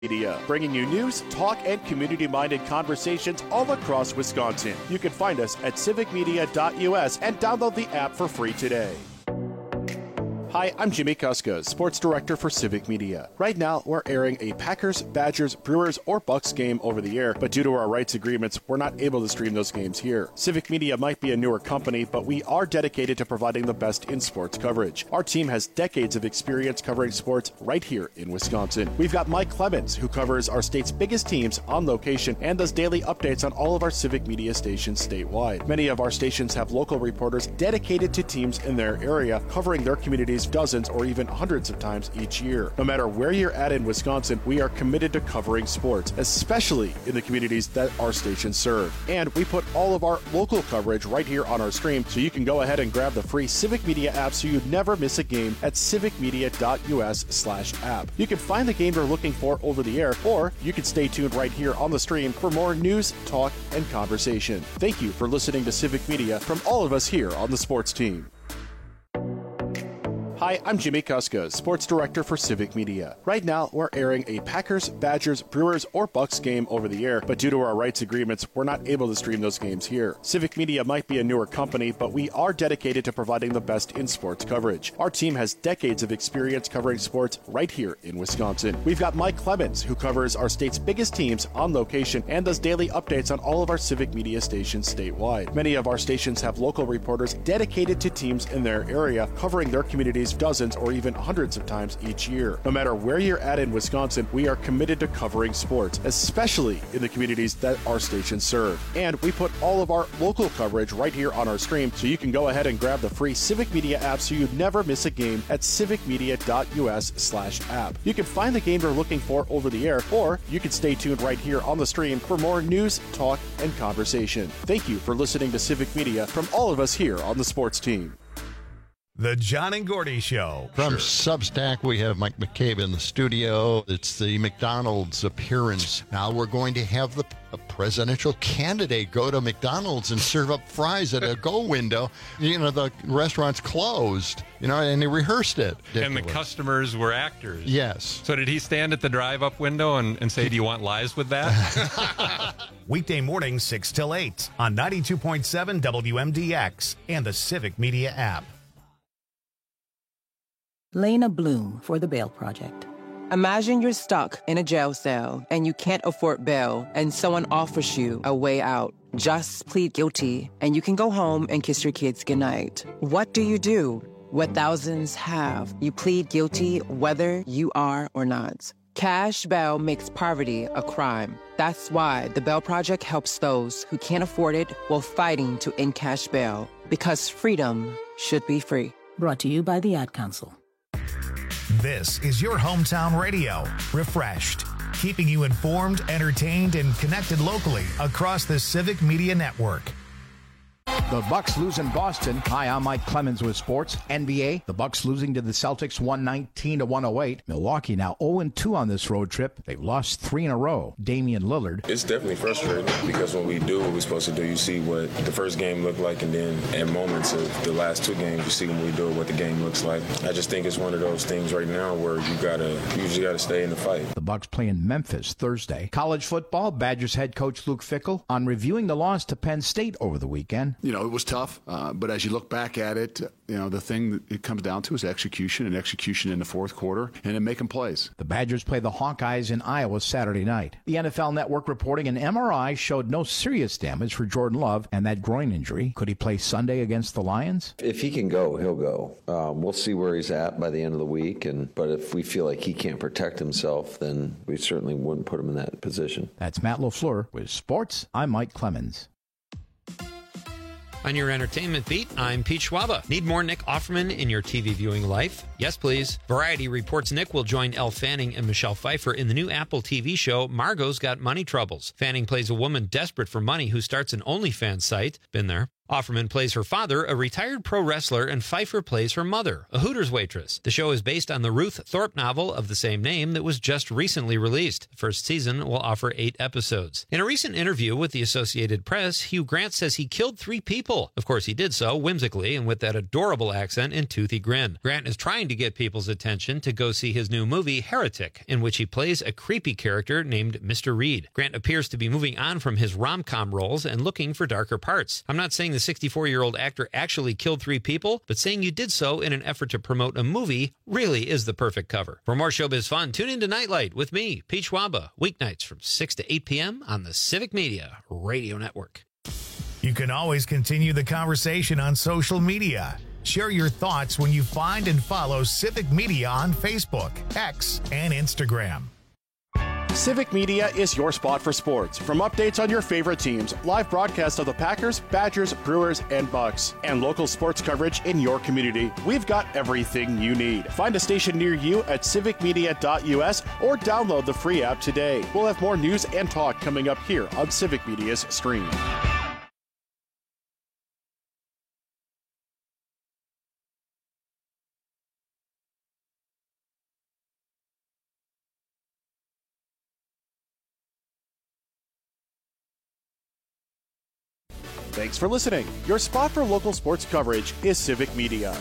Media, bringing you news, talk, and community-minded conversations all across Wisconsin. You can find us at civicmedia.us and download the app for free today. Hi, I'm Jimmy Kuska, Sports Director for Civic Media. Right now, we're airing a Packers, Badgers, Brewers, or Bucks game over the air, but due to our rights agreements, we're not able to stream those games here. Civic Media might be a newer company, but we are dedicated to providing the best in sports coverage. Our team has decades of experience covering sports right here in Wisconsin. We've got Mike Clemens, who covers our state's biggest teams on location and does daily updates on all of our Civic Media stations statewide. Many of our stations have local reporters dedicated to teams in their area, covering their communities dozens or even hundreds of times each year. No matter where you're at in Wisconsin, we are committed to covering sports, especially in the communities that our stations serve. And we put all of our local coverage right here on our stream, so you can go ahead and grab the free Civic Media app so you never miss a game at civicmedia.us/app. You can find the game you're looking for over the air, or you can stay tuned right here on the stream for more news, talk, and conversation. Thank you for listening to Civic Media from all of us here on the sports team. Hi, I'm Jimmy Kuska, Sports Director for Civic Media. Right now, we're airing a Packers, Badgers, Brewers, or Bucks game over the air, but due to our rights agreements, we're not able to stream those games here. Civic Media might be a newer company, but we are dedicated to providing the best in sports coverage. Our team has decades of experience covering sports right here in Wisconsin. We've got Mike Clemens, who covers our state's biggest teams on location and does daily updates on all of our Civic Media stations statewide. Many of our stations have local reporters dedicated to teams in their area, covering their communities dozens or even hundreds of times each year. No matter where you're at in Wisconsin, we are committed to covering sports, especially in the communities that our stations serve. And we put all of our local coverage right here on our stream, so you can go ahead and grab the free Civic Media app so you never miss a game at civicmedia.us/app. You can find the game you're looking for over the air, or you can stay tuned right here on the stream for more news, talk, and conversation. Thank you for listening to Civic Media from all of us here on the sports team. The John and Gordy Show. From Substack, we have Mike McCabe in the studio. It's the McDonald's appearance. Now we're going to have a presidential candidate go to McDonald's and serve up fries at a go window. You know, the restaurant's closed, you know, and they rehearsed it. And the customers were actors. Yes. So did he stand at the drive-up window and say, do you want lies with that? Weekday mornings 6 till 8 on 92.7 WMDX and the Civic Media app. Lena Bloom for the Bail Project. Imagine you're stuck in a jail cell and you can't afford bail and someone offers you a way out. Just plead guilty and you can go home and kiss your kids goodnight. What do? What thousands have. You plead guilty whether you are or not. Cash bail makes poverty a crime. That's why the Bail Project helps those who can't afford it while fighting to end cash bail. Because freedom should be free. Brought to you by the Ad Council. This is your hometown radio, refreshed, keeping you informed, entertained, and connected locally across the Civic Media Network. The Bucks lose in Boston. Hi, I'm Mike Clemens with sports. NBA, the Bucks losing to the Celtics 119-108. Milwaukee now 0-2 on this road trip. They've lost 3 in a row. Damian Lillard. It's definitely frustrating because when we do what we're supposed to do, you see what the first game looked like, and then at moments of the last 2 games, you see when we do it, what the game looks like. I just think it's one of those things right now where you usually gotta stay in the fight. The Bucks play in Memphis Thursday. College football, Badgers head coach Luke Fickell on reviewing the loss to Penn State over the weekend. You know, it was tough, but as you look back at it, you know, the thing that it comes down to is execution in the fourth quarter and in making plays. The Badgers play the Hawkeyes in Iowa Saturday night. The NFL Network reporting an MRI showed no serious damage for Jordan Love and that groin injury. Could he play Sunday against the Lions? If he can go, he'll go. We'll see where he's at by the end of the week, but if we feel like he can't protect himself, then we certainly wouldn't put him in that position. That's Matt LaFleur with Sports. I'm Mike Clemens. On your entertainment beat, I'm Pete Schwaba. Need more Nick Offerman in your TV viewing life? Yes, please. Variety reports Nick will join Elle Fanning and Michelle Pfeiffer in the new Apple TV show Margot's Got Money Troubles. Fanning plays a woman desperate for money who starts an OnlyFans site. Been there. Offerman plays her father, a retired pro wrestler, and Pfeiffer plays her mother, a Hooters waitress. The show is based on the Ruth Thorpe novel of the same name that was just recently released. The first season will offer 8 episodes. In a recent interview with the Associated Press, Hugh Grant says he killed 3 people. Of course, he did so whimsically and with that adorable accent and toothy grin. Grant is trying to get people's attention to go see his new movie, Heretic, in which he plays a creepy character named Mr. Reed. Grant appears to be moving on from his rom-com roles and looking for darker parts. I'm not saying the 64-year-old actor actually killed 3 people, but saying you did so in an effort to promote a movie really is the perfect cover. For more showbiz fun, tune into Nightlight with me, Pete Schwaba, weeknights from 6 to 8 p.m. on the Civic Media Radio Network. You can always continue the conversation on social media. Share your thoughts when you find and follow Civic Media on Facebook, X, and Instagram. Civic Media is your spot for sports. From updates on your favorite teams, live broadcasts of the Packers, Badgers, Brewers, and Bucks, and local sports coverage in your community, we've got everything you need. Find a station near you at civicmedia.us or download the free app today. We'll have more news and talk coming up here on Civic Media's stream. Thanks for listening. Your spot for local sports coverage is Civic Media.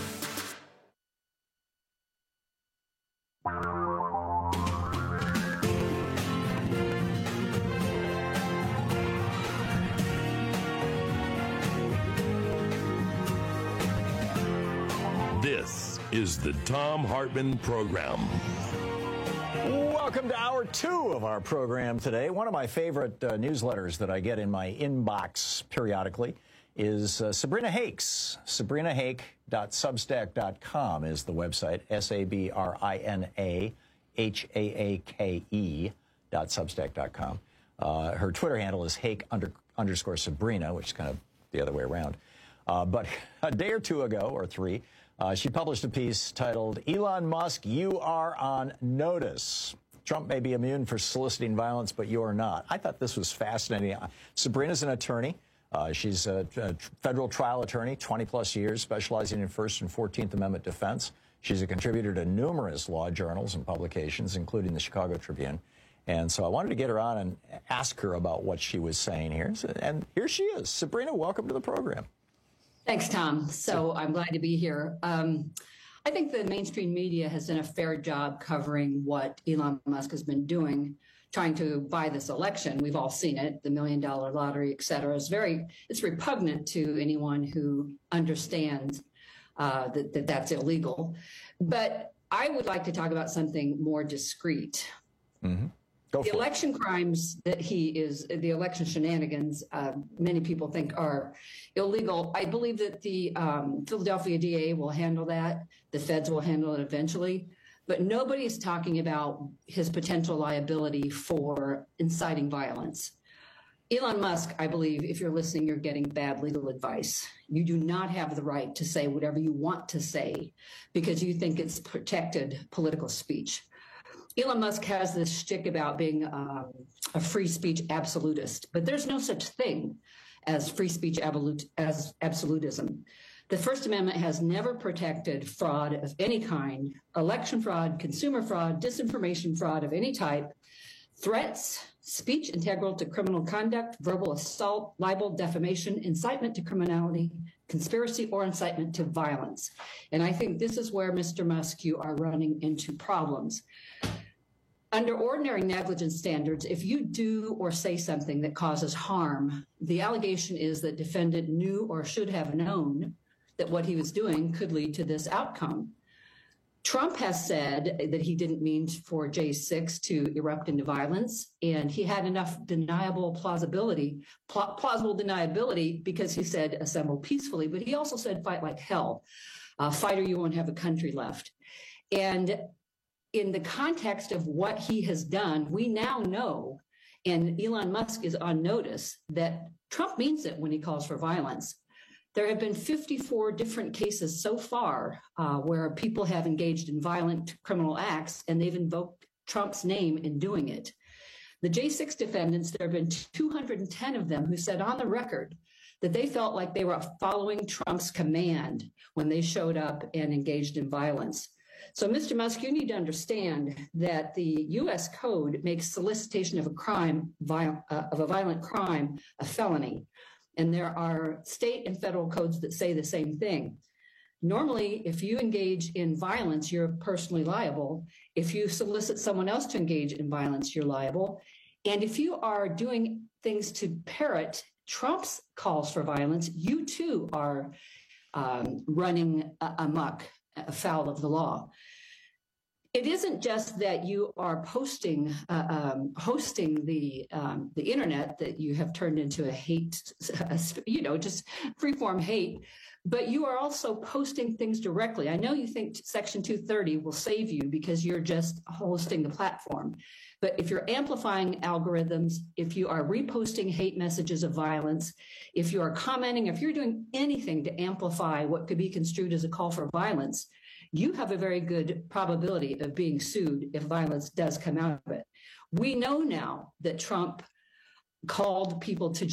This is the Thom Hartmann Program. Welcome to Hour 2 of our program today. One of my favorite newsletters that I get in my inbox periodically is Sabrina Hakes. SabrinaHake.substack.com is the website, SabrinaHaake.substack.com. Her Twitter handle is Hake _Sabrina, which is kind of the other way around. But a day or two ago, or 3, she published a piece titled, Elon Musk, You Are on Notice. Trump may be immune for soliciting violence, but you're not. I thought this was fascinating. Sabrina's an attorney. She's a federal trial attorney, 20-plus years, specializing in First and 14th Amendment defense. She's a contributor to numerous law journals and publications, including the Chicago Tribune. And so I wanted to get her on and ask her about what she was saying here. And here she is. Sabrina, welcome to the program. Thanks, Tom. So I'm glad to be here. I think the mainstream media has done a fair job covering what Elon Musk has been doing, trying to buy this election. We've all seen it, the $1 million lottery, et cetera. It's repugnant to anyone who understands that that's illegal. But I would like to talk about something more discreet. Mm-hmm. The election crimes that the election shenanigans, many people think are illegal. I believe that the Philadelphia DA will handle that. The feds will handle it eventually. But nobody is talking about his potential liability for inciting violence. Elon Musk, I believe, if you're listening, you're getting bad legal advice. You do not have the right to say whatever you want to say because you think it's protected political speech. Elon Musk has this shtick about being a free speech absolutist, but there's no such thing as free speech as absolutism. The First Amendment has never protected fraud of any kind, election fraud, consumer fraud, disinformation fraud of any type, threats, speech integral to criminal conduct, verbal assault, libel, defamation, incitement to criminality, conspiracy, or incitement to violence. And I think this is where, Mr. Musk, you are running into problems. Under ordinary negligence standards, if you do or say something that causes harm, the allegation is that defendant knew or should have known that what he was doing could lead to this outcome. Trump has said that he didn't mean for J6 to erupt into violence, and he had enough plausible deniability because he said assemble peacefully, but he also said fight like hell. Fight or you won't have a country left. And in the context of what he has done, we now know, and Elon Musk is on notice, that Trump means it when he calls for violence. There have been 54 different cases so far where people have engaged in violent criminal acts, and they've invoked Trump's name in doing it. The J6 defendants, there have been 210 of them who said on the record that they felt like they were following Trump's command when they showed up and engaged in violence. So, Mr. Musk, you need to understand that the U.S. Code makes solicitation of a crime, of a violent crime, a felony. And there are state and federal codes that say the same thing. Normally, if you engage in violence, you're personally liable. If you solicit someone else to engage in violence, you're liable. And if you are doing things to parrot Trump's calls for violence, you too are running amok, afoul of the law. It isn't just that you are hosting the internet that you have turned into a hate, just freeform hate, but you are also posting things directly. I know you think Section 230 will save you because you're just hosting the platform. But if you're amplifying algorithms, if you are reposting hate messages of violence, if you are commenting, if you're doing anything to amplify what could be construed as a call for violence, you have a very good probability of being sued if violence does come out of it. We know now that Trump called people to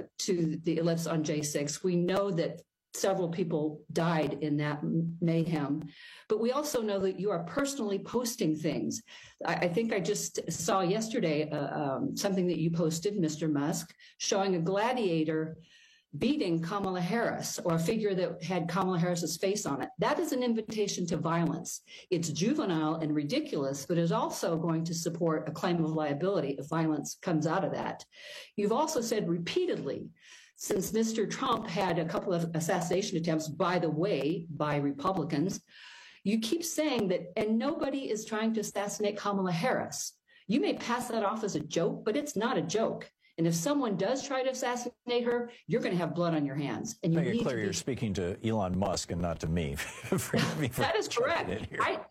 the ellipse on J6. We know that several people died in that mayhem, but we also know that you are personally posting things. I think I just saw yesterday something that you posted, Mr. Musk, showing a gladiator beating Kamala Harris, or a figure that had Kamala Harris's face on it. That is an invitation to violence. It's juvenile and ridiculous, but is also going to support a claim of liability if violence comes out of that. You've also said repeatedly, since Mr. Trump had a couple of assassination attempts, by the way, by Republicans, you keep saying that, and nobody is trying to assassinate Kamala Harris. You may pass that off as a joke, but it's not a joke. And if someone does try to assassinate her, you're going to have blood on your hands. And you make it clear you're speaking to Elon Musk and not to me. That is correct.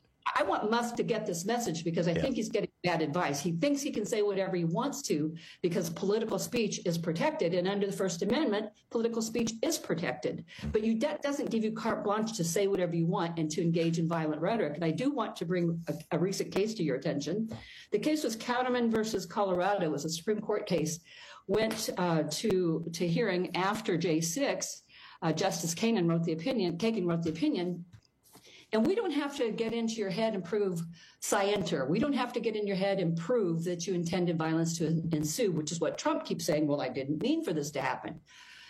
I want Musk to get this message because I think he's getting bad advice. He thinks he can say whatever he wants to because political speech is protected. And under the First Amendment, political speech is protected. But that doesn't give you carte blanche to say whatever you want and to engage in violent rhetoric. And I do want to bring a recent case to your attention. The case was Counterman versus Colorado. It was a Supreme Court case. Went to hearing after J6. Justice Kagan wrote the opinion. And we don't have to get into your head and prove scienter. We don't have to get in your head and prove that you intended violence to ensue, which is what Trump keeps saying, well, I didn't mean for this to happen.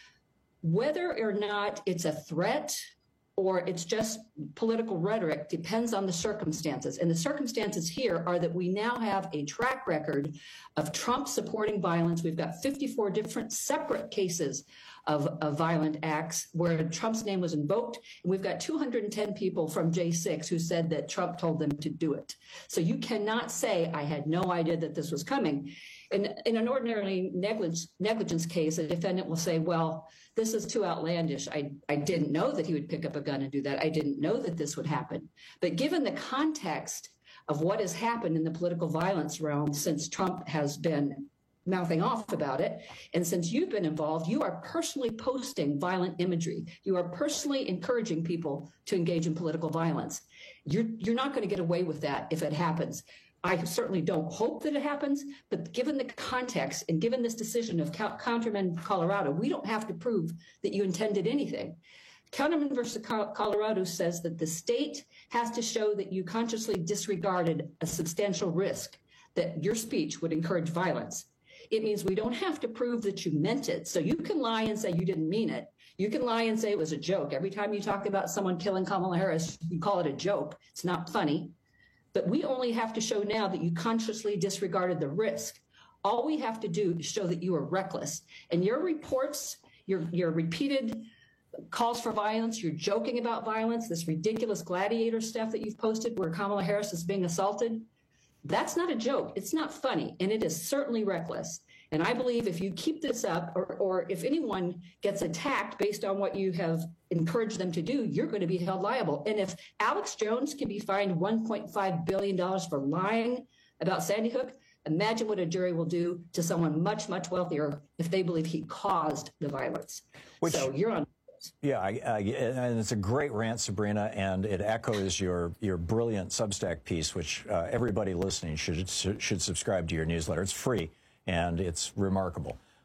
Whether or not it's a threat or it's just political rhetoric depends on the circumstances. And the circumstances here are that we now have a track record of Trump supporting violence. We've got 54 different separate cases of violent acts where Trump's name was invoked. And we've got 210 people from J6 who said that Trump told them to do it. So you cannot say, I had no idea that this was coming. In an ordinary negligence case, a defendant will say, well, this is too outlandish. I didn't know that he would pick up a gun and do that. I didn't know that this would happen. But given the context of what has happened in the political violence realm since Trump has been mouthing off about it, and since you've been involved, you are personally posting violent imagery. You are personally encouraging people to engage in political violence. You're not going to get away with that if it happens. I certainly don't hope that it happens, but given the context and given this decision of Counterman, Colorado, we don't have to prove that you intended anything. Counterman versus Colorado says that the state has to show that you consciously disregarded a substantial risk that your speech would encourage violence. It means we don't have to prove that you meant it. So you can lie and say you didn't mean it. You can lie and say it was a joke. Every time you talk about someone killing Kamala Harris, you call it a joke. It's not funny. But we only have to show now that you consciously disregarded the risk. All we have to do is show that you were reckless. And your reports, your repeated calls for violence, you're joking about violence, this ridiculous gladiator stuff that you've posted where Kamala Harris is being assaulted, that's not a joke. It's not funny. And it is certainly reckless. And I believe if you keep this up or if anyone gets attacked based on what you have encouraged them to do, you're going to be held liable. And if Alex Jones can be fined $1.5 billion for lying about Sandy Hook, imagine what a jury will do to someone much, much wealthier if they believe he caused the violence. So you're on. Yeah, and it's a great rant, Sabrina, and it echoes your brilliant Substack piece, which everybody listening should subscribe to your newsletter. It's free, and it's remarkable.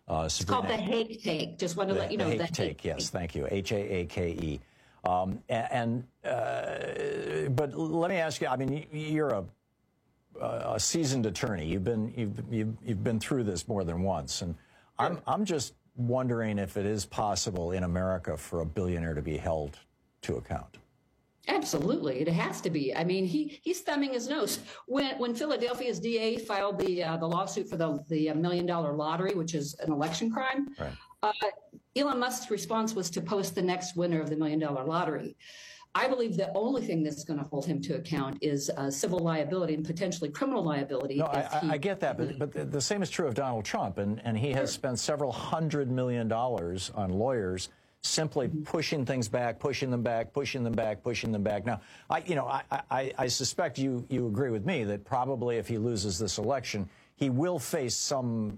It's called the Hake Take. Just want to let you know. The Hake Take, yes, thank you. Haake. But let me ask you. I mean, you're a seasoned attorney. You've been through this more than once, and I'm just wondering if it is possible in America for a billionaire to be held to account. Absolutely, it has to be. I mean, he's thumbing his nose. When Philadelphia's DA filed the lawsuit for the $1 million lottery, which is an election crime, Elon Musk's response was to post the next winner of the $1 million lottery. I believe the only thing that's going to hold him to account is civil liability and potentially criminal liability. No, I get that, but the same is true of Donald Trump, and he has spent several $100 million on lawyers simply pushing things back, pushing them back. Now, I suspect you agree with me that probably if he loses this election, he will face some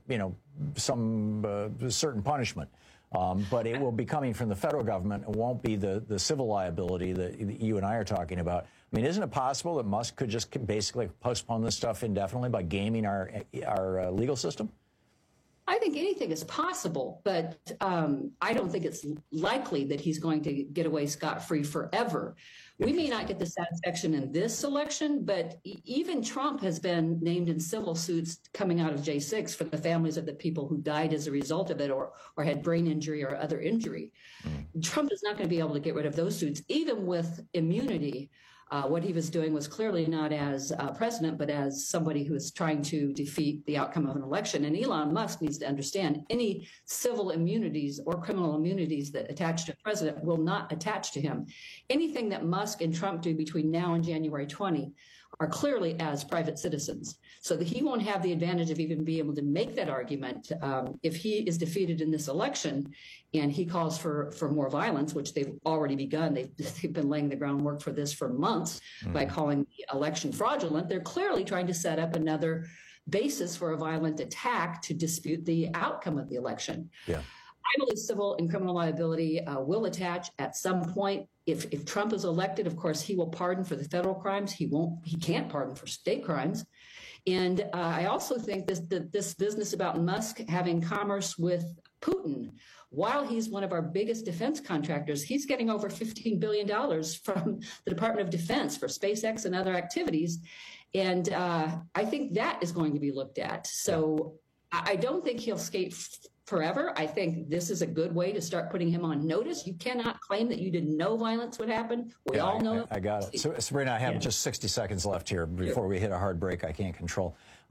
certain punishment. But it will be coming from the federal government. It won't be the civil liability that you and I are talking about. I mean, isn't it possible that Musk could just basically postpone this stuff indefinitely by gaming our legal system? I think anything is possible, but I don't think it's likely that he's going to get away scot-free forever. We may not get the satisfaction in this election, but even Trump has been named in civil suits coming out of J6 for the families of the people who died as a result of it or had brain injury or other injury. Trump is not going to be able to get rid of those suits, even with immunity. What he was doing was clearly not as president, but as somebody who is trying to defeat the outcome of an election. And Elon Musk needs to understand any civil immunities or criminal immunities that attach to a president will not attach to him. Anything that Musk and Trump do between now and January 20 are clearly as private citizens, so that he won't have the advantage of even being able to make that argument if he is defeated in this election and he calls for more violence, which they've already begun. They've been laying the groundwork for this for months by calling the election fraudulent. They're clearly trying to set up another basis for a violent attack to dispute the outcome of the election. Yeah. I believe civil and criminal liability will attach at some point. If Trump is elected, of course, he will pardon for the federal crimes. He can't pardon for state crimes. And I also think this business about Musk having commerce with Putin, while he's one of our biggest defense contractors, he's getting over $15 billion from the Department of Defense for SpaceX and other activities. And I think that is going to be looked at. So I don't think he'll skate forever. I think this is a good way to start putting him on notice. You cannot claim that you didn't know violence would happen. We all know. I got it. So, Sabrina, I have just 60 seconds left here before we hit a hard break I can't control.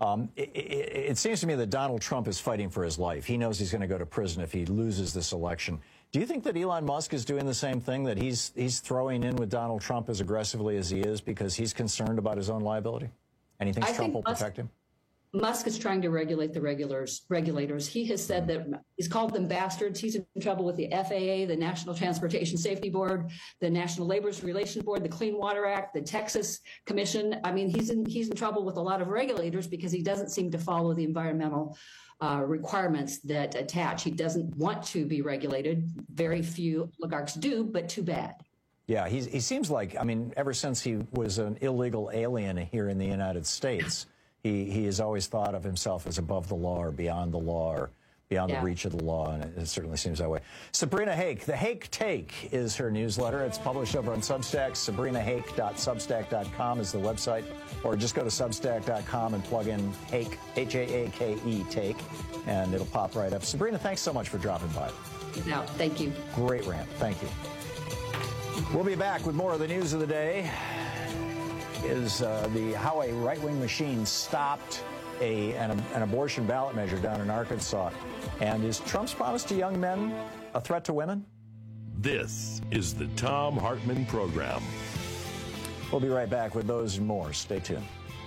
It seems to me that Donald Trump is fighting for his life. He knows he's going to go to prison if he loses this election. Do you think that Elon Musk is doing the same thing, that he's throwing in with Donald Trump as aggressively as he is because he's concerned about his own liability? And he thinks Trump will protect him? Musk is trying to regulate the regulators. He has said that he's called them bastards. He's in trouble with the FAA, the National Transportation Safety Board, the National Labor Relations Board, the Clean Water Act, the Texas Commission. I mean, he's in trouble with a lot of regulators because he doesn't seem to follow the environmental requirements that attach. He doesn't want to be regulated. Very few oligarchs do, but too bad. Yeah, he seems like, I mean, ever since he was an illegal alien here in the United States, he has always thought of himself as above the law or beyond the law or beyond the reach of the law, and it certainly seems that way. Sabrina Hake, the Hake Take is her newsletter. It's published over on Substack. SabrinaHake.substack.com is the website, or just go to Substack.com and plug in Hake, H-A-A-K-E, Take, and it'll pop right up. Sabrina, thanks so much for dropping by. No, thank you. Great rant. Thank you. We'll be back with more of the news of the day. Is how a right-wing machine stopped an abortion ballot measure down in Arkansas. And is Trump's promise to young men a threat to women? This is the Thom Hartmann Program. We'll be right back with those and more. Stay tuned.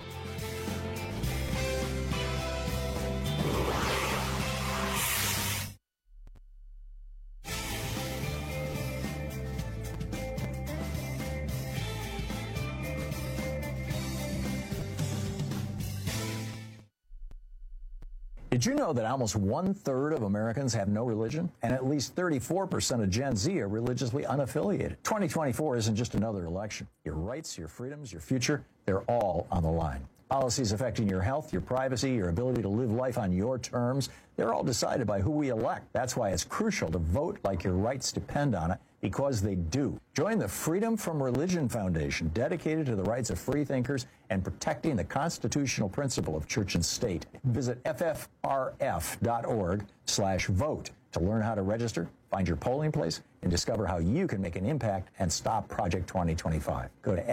Did you know that almost 1/3 of Americans have no religion? And at least 34% of Gen Z are religiously unaffiliated. 2024 isn't just another election. Your rights, your freedoms, your future, they're all on the line. Policies affecting your health, your privacy, your ability to live life on your terms, they're all decided by who we elect. That's why it's crucial to vote like your rights depend on it, because they do. Join the Freedom from Religion Foundation, dedicated to the rights of free thinkers and protecting the constitutional principle of church and state. Visit ffrf.org/vote to learn how to register, find your polling place, and discover how you can make an impact and stop Project 2025. Go to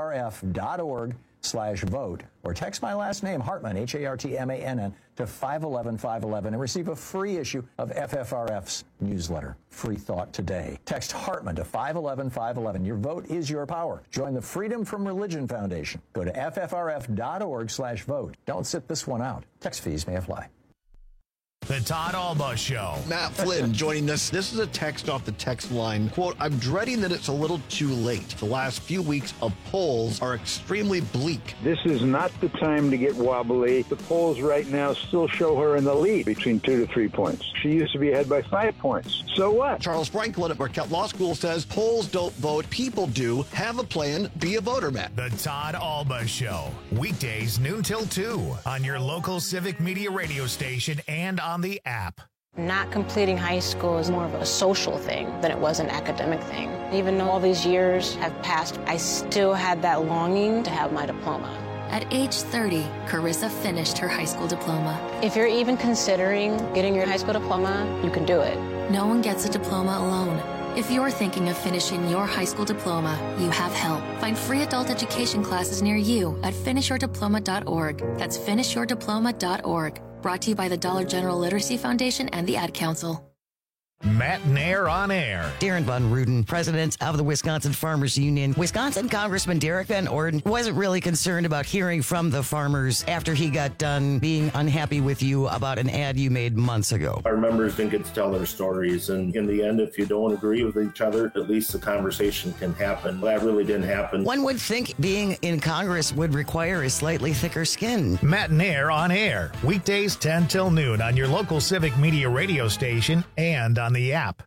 ffrf.org/vote or text my last name, Hartman, Hartmann, to 511-511 and receive a free issue of FFRF's newsletter, Free Thought Today. Text Hartman to 511-511. Your vote is your power. Join the Freedom from Religion Foundation. Go to ffrf.org/vote. Don't sit this one out. Text fees may apply. The Todd Alba Show. Matt Flynn joining us. This is a text off the text line. Quote, I'm dreading that it's a little too late. The last few weeks of polls are extremely bleak. This is not the time to get wobbly. The polls right now still show her in the lead between 2 to 3 points. She used to be ahead by 5 points. So what? Charles Franklin at Marquette Law School says polls don't vote, people do. Have a plan, be a voter, Matt. The Todd Alba Show. Weekdays noon till 2 on your local Civic Media radio station and on the app. Not completing high school is more of a social thing than it was an academic thing. Even though all these years have passed, I still had that longing to have my diploma. At age 30, Carissa finished her high school diploma. If you're even considering getting your high school diploma, you can do it. No one gets a diploma alone. If you're thinking of finishing your high school diploma, you have help. Find free adult education classes near you at finishyourdiploma.org. That's finishyourdiploma.org. Brought to you by the Dollar General Literacy Foundation and the Ad Council. Matt Nair on air. Darren Von Ruden, president of the Wisconsin Farmers Union. Wisconsin Congressman Derek Van Orden wasn't really concerned about hearing from the farmers after he got done being unhappy with you about an ad you made months ago. Our members didn't get to tell their stories, and in the end, if you don't agree with each other, at least the conversation can happen. That really didn't happen. One would think being in Congress would require a slightly thicker skin. Matt Nair on air. Weekdays 10 till noon on your local Civic Media radio station and on the app.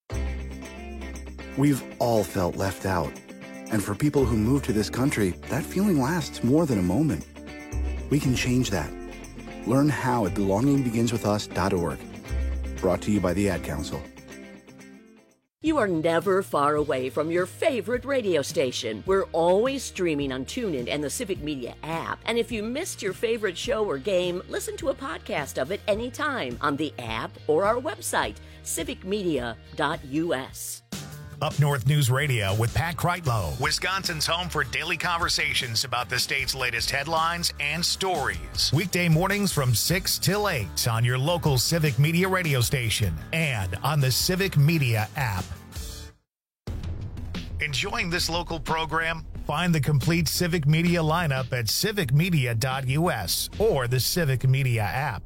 We've all felt left out. And for people who move to this country, that feeling lasts more than a moment. We can change that. Learn how at belongingbeginswithus.org. Brought to you by the Ad Council. You are never far away from your favorite radio station. We're always streaming on TuneIn and the Civic Media app. And if you missed your favorite show or game, listen to a podcast of it anytime on the app or our website, civicmedia.us. Up North News Radio with Pat Kreitlow, Wisconsin's home for daily conversations about the state's latest headlines and stories. Weekday mornings from 6 till 8 on your local Civic Media radio station and on the Civic Media app. Enjoying this local program? Find the complete Civic Media lineup at civicmedia.us or the Civic Media app.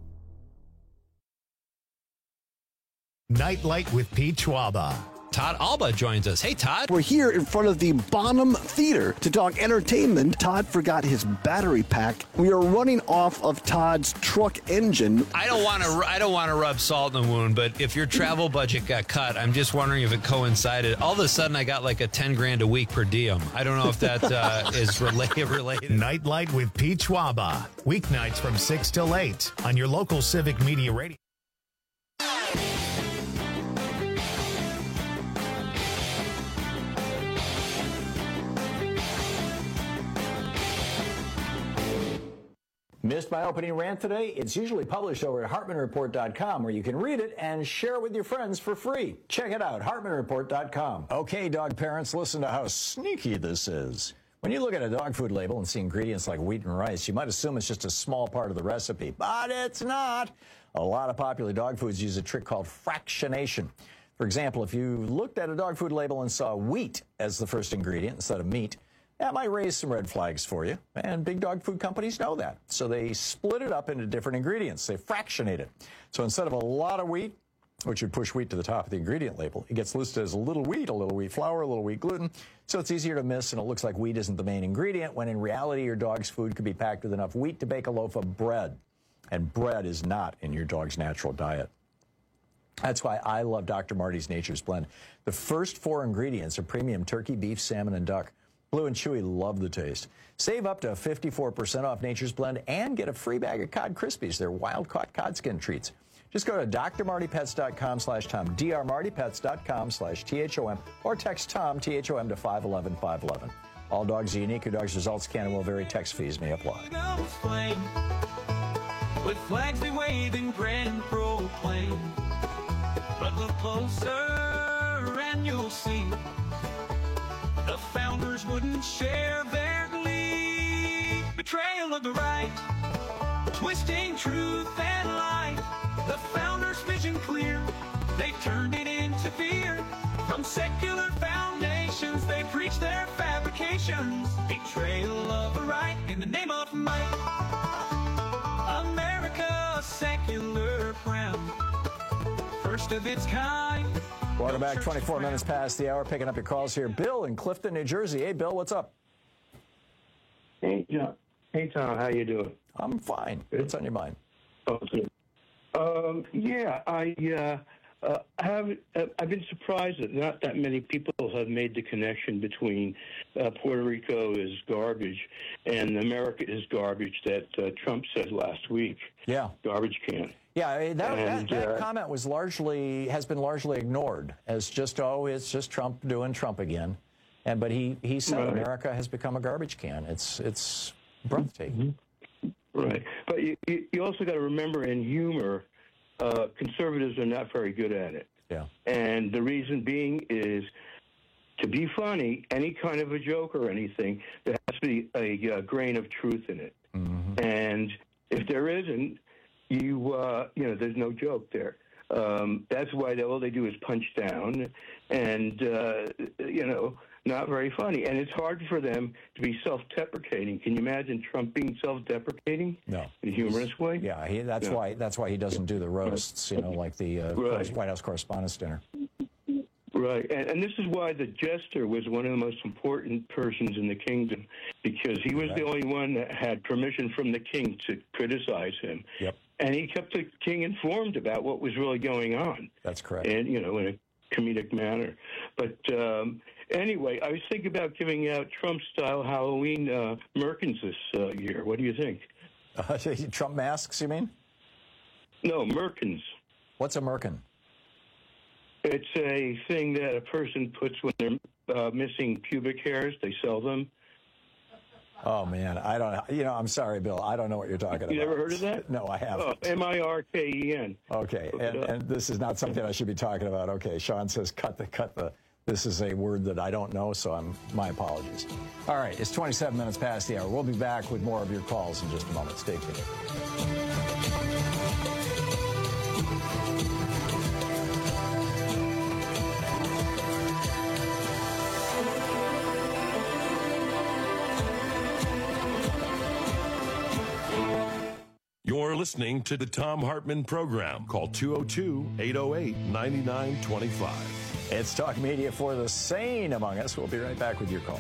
Nightlight with Pete Schwaba. Todd Alba joins us. Hey, Todd. We're here in front of the Bonham Theater to talk entertainment. Todd forgot his battery pack. We are running off of Todd's truck engine. I don't want to rub salt in the wound, but if your travel budget got cut, I'm just wondering if it coincided. All of a sudden, I got like a $10,000 a week per diem. I don't know if that is related. Nightlight with Pete Schwaba. Weeknights from 6 till 8 on your local Civic Media radio. Missed my opening rant today? It's usually published over at HartmanReport.com, where you can read it and share it with your friends for free. Check it out, HartmanReport.com. Okay, dog parents, listen to how sneaky this is. When you look at a dog food label and see ingredients like wheat and rice, you might assume it's just a small part of the recipe, but it's not. A lot of popular dog foods use a trick called fractionation. For example, if you looked at a dog food label and saw wheat as the first ingredient instead of meat, that might raise some red flags for you, and big dog food companies know that. So they split it up into different ingredients. They fractionate it. So instead of a lot of wheat, which would push wheat to the top of the ingredient label, it gets listed as a little wheat flour, a little wheat gluten. So it's easier to miss, and it looks like wheat isn't the main ingredient, when in reality your dog's food could be packed with enough wheat to bake a loaf of bread. And bread is not in your dog's natural diet. That's why I love Dr. Marty's Nature's Blend. The first 4 ingredients are premium turkey, beef, salmon, and duck. Blue and Chewy love the taste. Save up to 54% off Nature's Blend and get a free bag of Cod Krispies. They're wild-caught cod skin treats. Just go to drmartypets.com/Tom, drmartypets.com/THOM, or text Tom, THOM, to 511-511. All dogs are unique. Your dog's results can and will vary. Text fees may apply. With flags they wave and grand proclaim. But look closer and you'll see the founders wouldn't share their glee. Betrayal of the right, twisting truth and light. The founders' vision clear, they turned it into fear. From secular foundations, they preach their fabrications. Betrayal of the right in the name of might. America, secular crown, first of its kind. Welcome back. 24 minutes past the hour. Picking up your calls here. Bill in Clifton, New Jersey. Hey, Bill, what's up? Hey, John. Hey, Tom. How you doing? I'm fine. What's on your mind? Okay. I've been surprised that not that many people have made the connection between Puerto Rico is garbage and America is garbage that Trump said last week. Yeah. Garbage can. Yeah, that comment has been largely ignored as just, it's just Trump doing Trump again. But he said right. America has become a garbage can. It's breathtaking. Mm-hmm. Right. But you also got to remember, in humor, conservatives are not very good at it. Yeah. And the reason being is, to be funny, any kind of a joke or anything, there has to be a grain of truth in it. Mm-hmm. And if there isn't, there's no joke there. That's why all they do is punch down and, not very funny. And it's hard for them to be self-deprecating. Can you imagine Trump being self-deprecating? No. In a humorous way? Yeah, that's why he doesn't do the roasts, like the White House Correspondents' Dinner. Right. And this is why the jester was one of the most important persons in the kingdom, because he was the only one that had permission from the king to criticize him. Yep. And he kept the king informed about what was really going on. That's correct. And, in a comedic manner. But anyway, I was thinking about giving out Trump-style Halloween merkins this year. What do you think? Trump masks, you mean? No, merkins. What's a merkin? It's a thing that a person puts when they're missing pubic hairs. They sell them. Oh, man. I don't know. I'm sorry, Bill. I don't know what you're talking about. You never heard of that? No, I haven't. Oh, Mirken. Okay. And this is not something I should be talking about. Okay. Sean says cut the. This is a word that I don't know, so my apologies. All right. It's 27 minutes past the hour. We'll be back with more of your calls in just a moment. Stay tuned. You're listening to the Thom Hartmann Program. Call 202-808-9925. It's Talk Media for the sane among us. We'll be right back with your calls.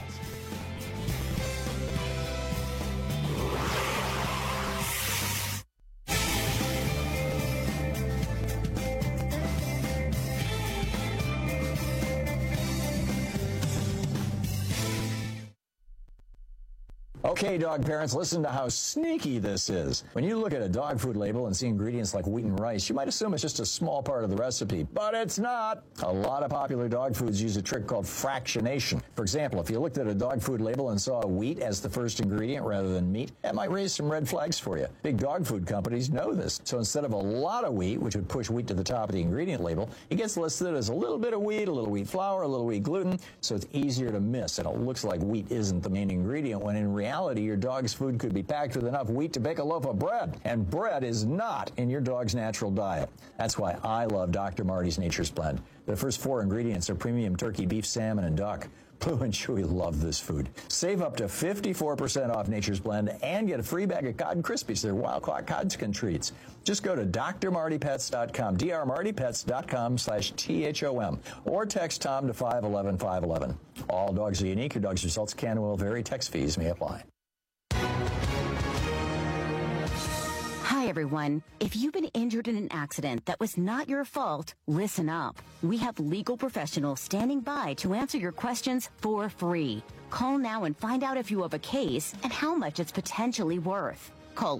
Okay, dog parents, listen to how sneaky this is. When you look at a dog food label and see ingredients like wheat and rice, you might assume it's just a small part of the recipe, but it's not. A lot of popular dog foods use a trick called fractionation. For example, if you looked at a dog food label and saw wheat as the first ingredient rather than meat, that might raise some red flags for you. Big dog food companies know this. So instead of a lot of wheat, which would push wheat to the top of the ingredient label, it gets listed as a little bit of wheat, a little wheat flour, a little wheat gluten, so it's easier to miss, and it looks like wheat isn't the main ingredient, when in reality, your dog's food could be packed with enough wheat to bake a loaf of bread. And bread is not in your dog's natural diet. That's why I love Dr. Marty's Nature's Blend. The first 4 ingredients are premium turkey, beef, salmon, and duck. Blue and Chewy love this food. Save up to 54% off Nature's Blend and get a free bag of Cod Krispies. They're wild-caught cod skin treats. Just go to drmartypets.com, drmartypets.com/THOM, or text Tom to 511-511. All dogs are unique. Your dog's results can and will vary. Text fees may apply. Hi, Hi, everyone. If you've been injured in an accident that was not your fault, listen up. We have legal professionals standing by to answer your questions for free. Call now and find out if you have a case and how much it's potentially worth. Call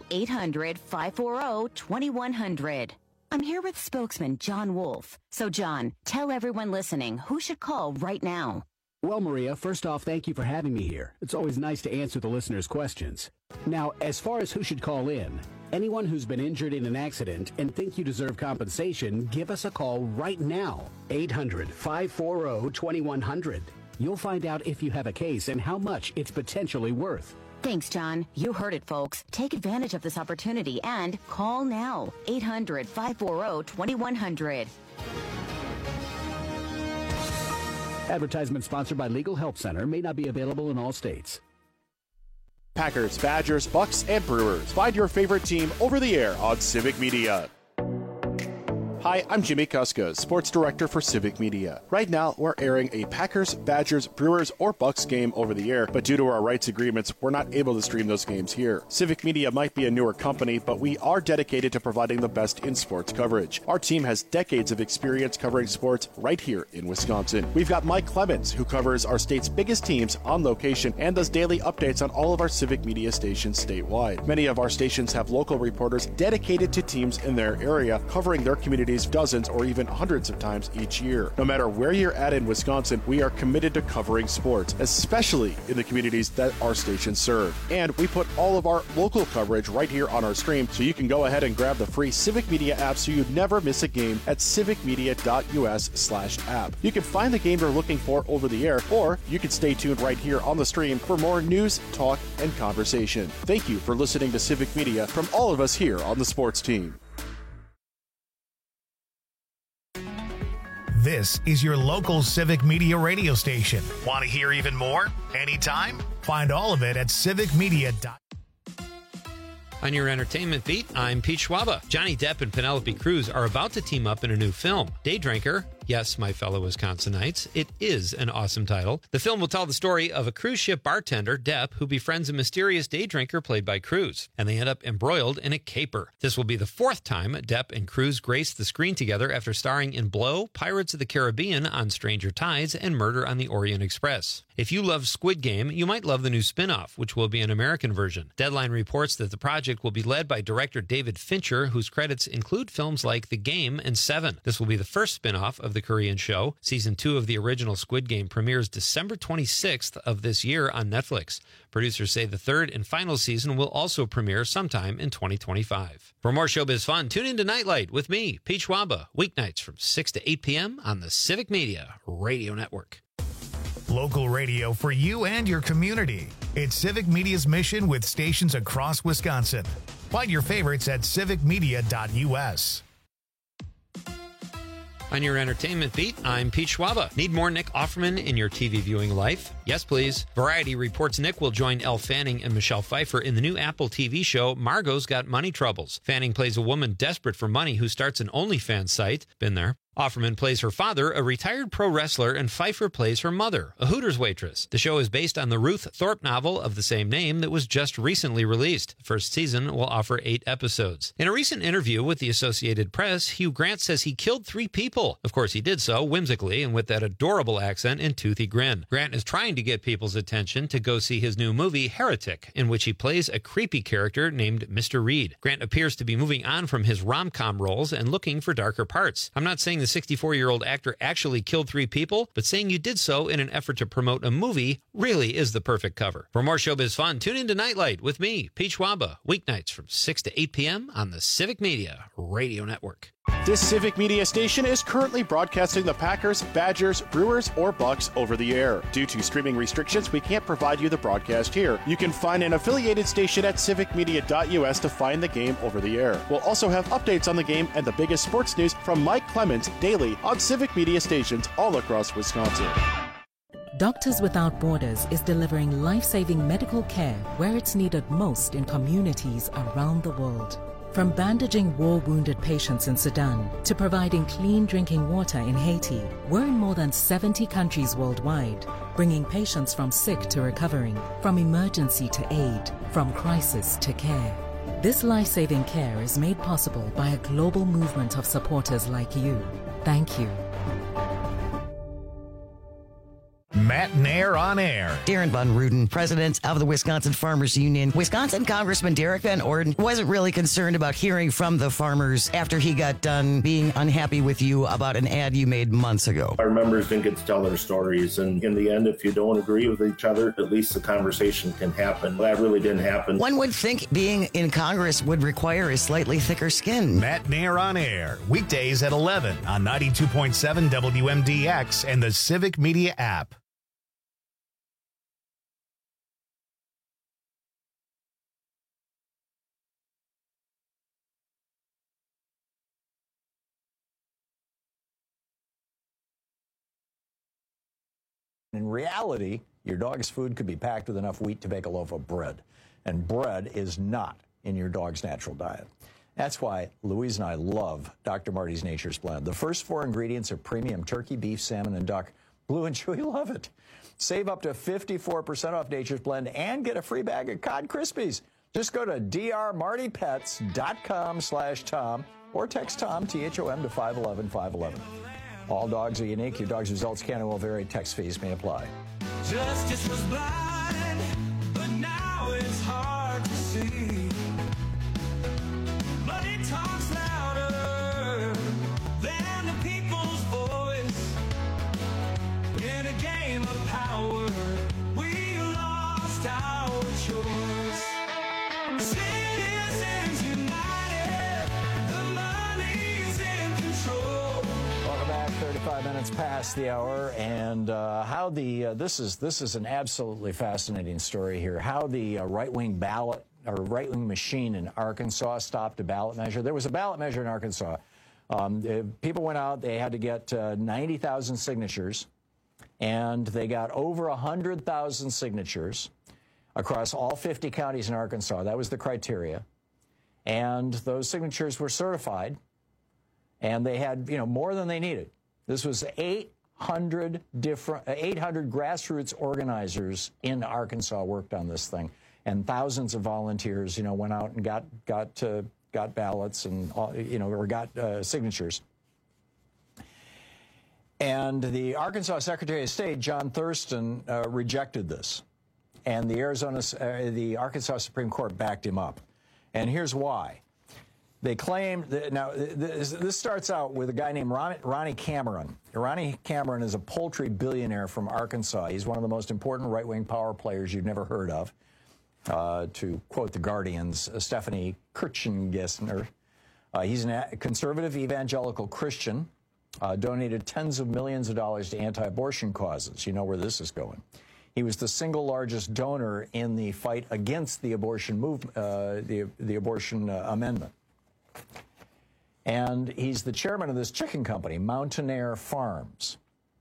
800-540-2100. I'm here with spokesman John Wolf. So, John, tell everyone listening who should call right now. Well, Maria, first off, thank you for having me here. It's always nice to answer the listeners' questions. Now, as far as who should call in, anyone who's been injured in an accident and think you deserve compensation, give us a call right now. 800-540-2100. You'll find out if you have a case and how much it's potentially worth. Thanks, John. You heard it, folks. Take advantage of this opportunity and call now. 800-540-2100. Advertisement sponsored by Legal Help Center. May not be available in all states. Packers, Badgers, Bucks, and Brewers. Find your favorite team over the air on Civic Media. Hi, I'm Jimmy Kuska, Sports Director for Civic Media. Right now, we're airing a Packers, Badgers, Brewers, or Bucks game over the air, but due to our rights agreements, we're not able to stream those games here. Civic Media might be a newer company, but we are dedicated to providing the best in sports coverage. Our team has decades of experience covering sports right here in Wisconsin. We've got Mike Clemens, who covers our state's biggest teams on location and does daily updates on all of our Civic Media stations statewide. Many of our stations have local reporters dedicated to teams in their area, covering their communities dozens or even hundreds of times each year. No matter where you're at in Wisconsin, we are committed to covering sports, especially in the communities that our stations serve. And we put all of our local coverage right here on our stream, so you can go ahead and grab the free Civic Media app so you never miss a game at civicmedia.us/app. You can find the game you're looking for over the air, or you can stay tuned right here on the stream for more news, talk, and conversation. Thank you for listening to Civic Media from all of us here on the sports team. This is your local Civic Media radio station. Want to hear even more? Anytime? Find all of it at civicmedia.com. On your entertainment beat, I'm Pete Schwaba. Johnny Depp and Penelope Cruz are about to team up in a new film, Day Drinker. Yes, my fellow Wisconsinites, it is an awesome title. The film will tell the story of a cruise ship bartender, Depp, who befriends a mysterious day drinker played by Cruz, and they end up embroiled in a caper. This will be the fourth time Depp and Cruz grace the screen together after starring in Blow, Pirates of the Caribbean, On Stranger Tides, and Murder on the Orient Express. If you love Squid Game, you might love the new spin-off, which will be an American version. Deadline reports that the project will be led by director David Fincher, whose credits include films like The Game and Seven. This will be the first spin-off of the Korean show. Season 2 of the original Squid Game premieres December 26th of this year on Netflix. Producers say the third and final season will also premiere sometime in 2025. For more showbiz fun, tune in to Nightlight with me, Pete Schwaba, weeknights from 6 to 8 p.m. on the Civic Media Radio Network. Local radio for you and your community. It's Civic Media's mission with stations across Wisconsin. Find your favorites at civicmedia.us. On your entertainment beat, I'm Pete Schwaba. Need more Nick Offerman in your TV viewing life? Yes, please. Variety reports Nick will join Elle Fanning and Michelle Pfeiffer in the new Apple TV show Margot's Got Money Troubles. Fanning plays a woman desperate for money who starts an OnlyFans site. Been there. Offerman plays her father, a retired pro wrestler, and Pfeiffer plays her mother, a Hooters waitress. The show is based on the Ruth Thorpe novel of the same name that was just recently released. The first season will offer 8 episodes. In a recent interview with the Associated Press, Hugh Grant says he killed 3 people. Of course, he did so whimsically and with that adorable accent and toothy grin. Grant is trying to get people's attention to go see his new movie, Heretic, in which he plays a creepy character named Mr. Reed. Grant appears to be moving on from his rom-com roles and looking for darker parts. I'm not saying the 64-year-old actor actually killed 3 people, but saying you did so in an effort to promote a movie really is the perfect cover. For more showbiz fun, tune in to Nightlight with me, Pete Schwaba, weeknights from 6 to 8 p.m. on the Civic Media Radio Network. This Civic Media station is currently broadcasting the Packers, Badgers, Brewers, or Bucks over the air. Due to streaming restrictions, we can't provide you the broadcast here. You can find an affiliated station at civicmedia.us to find the game over the air. We'll also have updates on the game and the biggest sports news from Mike Clemens daily on Civic Media stations all across Wisconsin. Doctors Without Borders is delivering life-saving medical care where it's needed most in communities around the world. From bandaging war-wounded patients in Sudan to providing clean drinking water in Haiti, we're in more than 70 countries worldwide, bringing patients from sick to recovering, from emergency to aid, from crisis to care. This life-saving care is made possible by a global movement of supporters like you. Thank you. Matt Nair on air. Darren Von Ruden, president of the Wisconsin Farmers Union. Wisconsin Congressman Derek Van Orden wasn't really concerned about hearing from the farmers after he got done being unhappy with you about an ad you made months ago. Our members didn't get to tell their stories, and in the end, if you don't agree with each other, at least the conversation can happen. That really didn't happen. One would think being in Congress would require a slightly thicker skin. Matt Nair on air, weekdays at 11 on 92.7 WMDX and the Civic Media app. In reality, your dog's food could be packed with enough wheat to bake a loaf of bread. And bread is not in your dog's natural diet. That's why Louise and I love Dr. Marty's Nature's Blend. The first 4 ingredients are premium turkey, beef, salmon, and duck. Blue and Chewy love it. Save up to 54% off Nature's Blend and get a free bag of Cod Krispies. Just go to drmartypets.com/Tom or text Tom, T-H-O-M, to 511-511. All dogs are unique. Your dog's results can and will vary. Text fees may apply. Justice was blind, but now it's hard to see. But it talks louder than the people's voice. In a game of power, we lost our choice. Citizens united, the money's in control. Welcome back. 35 minutes past the hour, and how the this is an absolutely fascinating story here. How the right-wing ballot or right-wing machine in Arkansas stopped a ballot measure. There was a ballot measure in Arkansas. People went out. They had to get 90,000 signatures, and they got over 100,000 signatures across all 50 counties in Arkansas. That was the criteria, and those signatures were certified. And they had, more than they needed. This was 800 grassroots organizers in Arkansas worked on this thing, and thousands of volunteers, went out and got ballots and or got signatures. And the Arkansas Secretary of State, John Thurston, rejected this, and the Arkansas Supreme Court backed him up, and here's why. They claimed that, now, this starts out with a guy named Ronnie Cameron. Ronnie Cameron is a poultry billionaire from Arkansas. He's one of the most important right-wing power players you've never heard of. To quote The Guardian's Stephanie Kirchengessner, he's a conservative evangelical Christian, donated tens of millions of dollars to anti-abortion causes. You know where this is going. He was the single largest donor in the fight against the abortion movement, the abortion amendment. And he's the chairman of this chicken company, Mountainair Farms.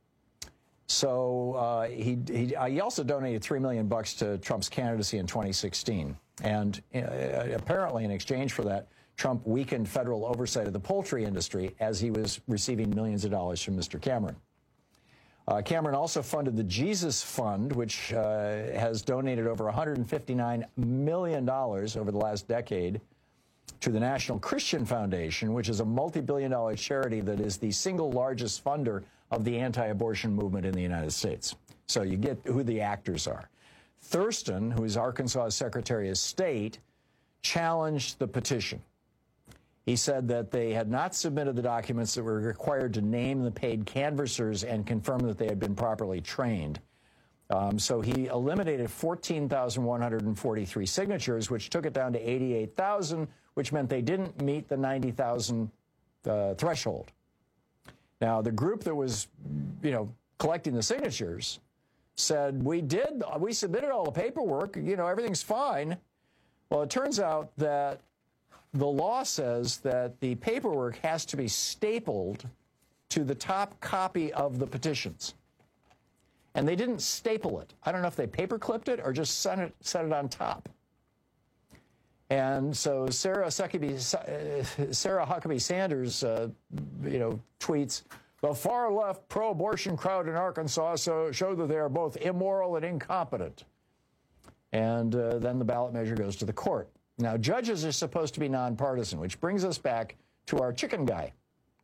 So he also donated $3 million to Trump's candidacy in 2016. And apparently in exchange for that, Trump weakened federal oversight of the poultry industry as he was receiving millions of dollars from Mr. Cameron. Cameron also funded the Jesus Fund, which has donated over $159 million over the last decade to the National Christian Foundation, which is a multi-billion-dollar charity that is the single largest funder of the anti-abortion movement in the United States. So you get who the actors are. Thurston, who is Arkansas Secretary of State, challenged the petition. He said that they had not submitted the documents that were required to name the paid canvassers and confirm that they had been properly trained. So he eliminated 14,143 signatures, which took it down to 88,000, which meant they didn't meet the 90,000 threshold. Now, the group that was, collecting the signatures said, we submitted all the paperwork, everything's fine. Well, it turns out that the law says that the paperwork has to be stapled to the top copy of the petitions. And they didn't staple it. I don't know if they paper clipped it or just set it on top. And so Sarah Huckabee Sanders, tweets, the far-left pro-abortion crowd in Arkansas show that they are both immoral and incompetent. And then the ballot measure goes to the court. Now, judges are supposed to be nonpartisan, which brings us back to our chicken guy.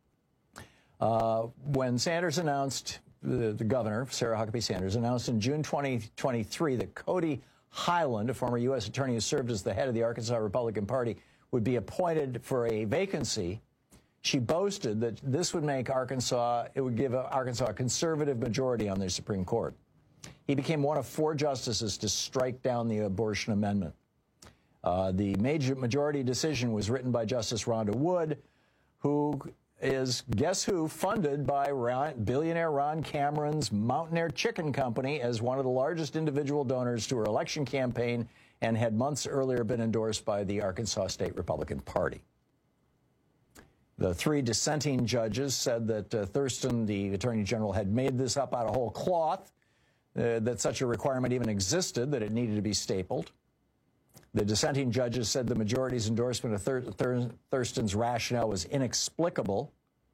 When Sanders announced, the governor, Sarah Huckabee Sanders, announced in June 2023 that Cody Highland, a former U.S. attorney who served as the head of the Arkansas Republican Party, would be appointed for a vacancy, she boasted that this would make Arkansas, it would give Arkansas a conservative majority on their Supreme Court. He became one of 4 justices to strike down the abortion amendment. The majority decision was written by Justice Rhonda Wood, who is, guess who, funded by billionaire Ron Cameron's Mountainair Chicken Company as one of the largest individual donors to her election campaign, and had months earlier been endorsed by the Arkansas State Republican Party. The 3 dissenting judges said that Thurston, the Attorney General, had made this up out of whole cloth, that such a requirement even existed, that it needed to be stapled. The dissenting judges said the majority's endorsement of Thurston's rationale was inexplicable.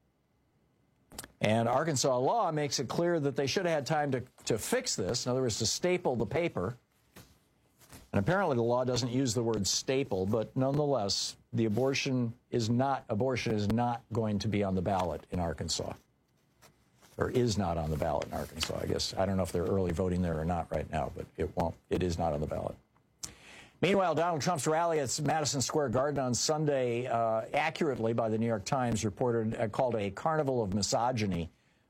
And Arkansas law makes it clear that they should have had time to fix this, in other words, to staple the paper. And apparently the law doesn't use the word staple, but nonetheless, the abortion is not going to be on the ballot in Arkansas. Or is not on the ballot in Arkansas, I guess. I don't know if they're early voting there or not right now, but it is not on the ballot. Meanwhile, Donald Trump's rally at Madison Square Garden on Sunday, accurately by the New York Times, reported called a carnival of misogyny.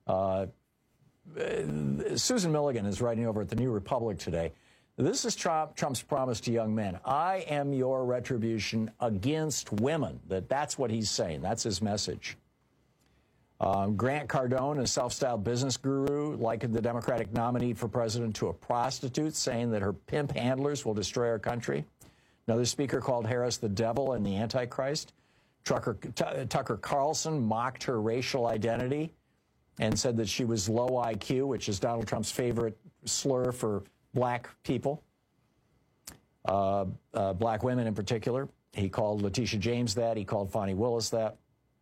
Susan Milligan is writing over at the New Republic today. This is Trump's promise to young men. I am your retribution against women. That's what he's saying. That's his message. Grant Cardone, a self-styled business guru, likened the Democratic nominee for president to a prostitute, saying that her pimp handlers will destroy our country. Another speaker called Harris the devil and the Antichrist. Tucker Carlson mocked her racial identity and said that she was low IQ, which is Donald Trump's favorite slur for black people, black women in particular. He called Letitia James that. He called Fonnie Willis that.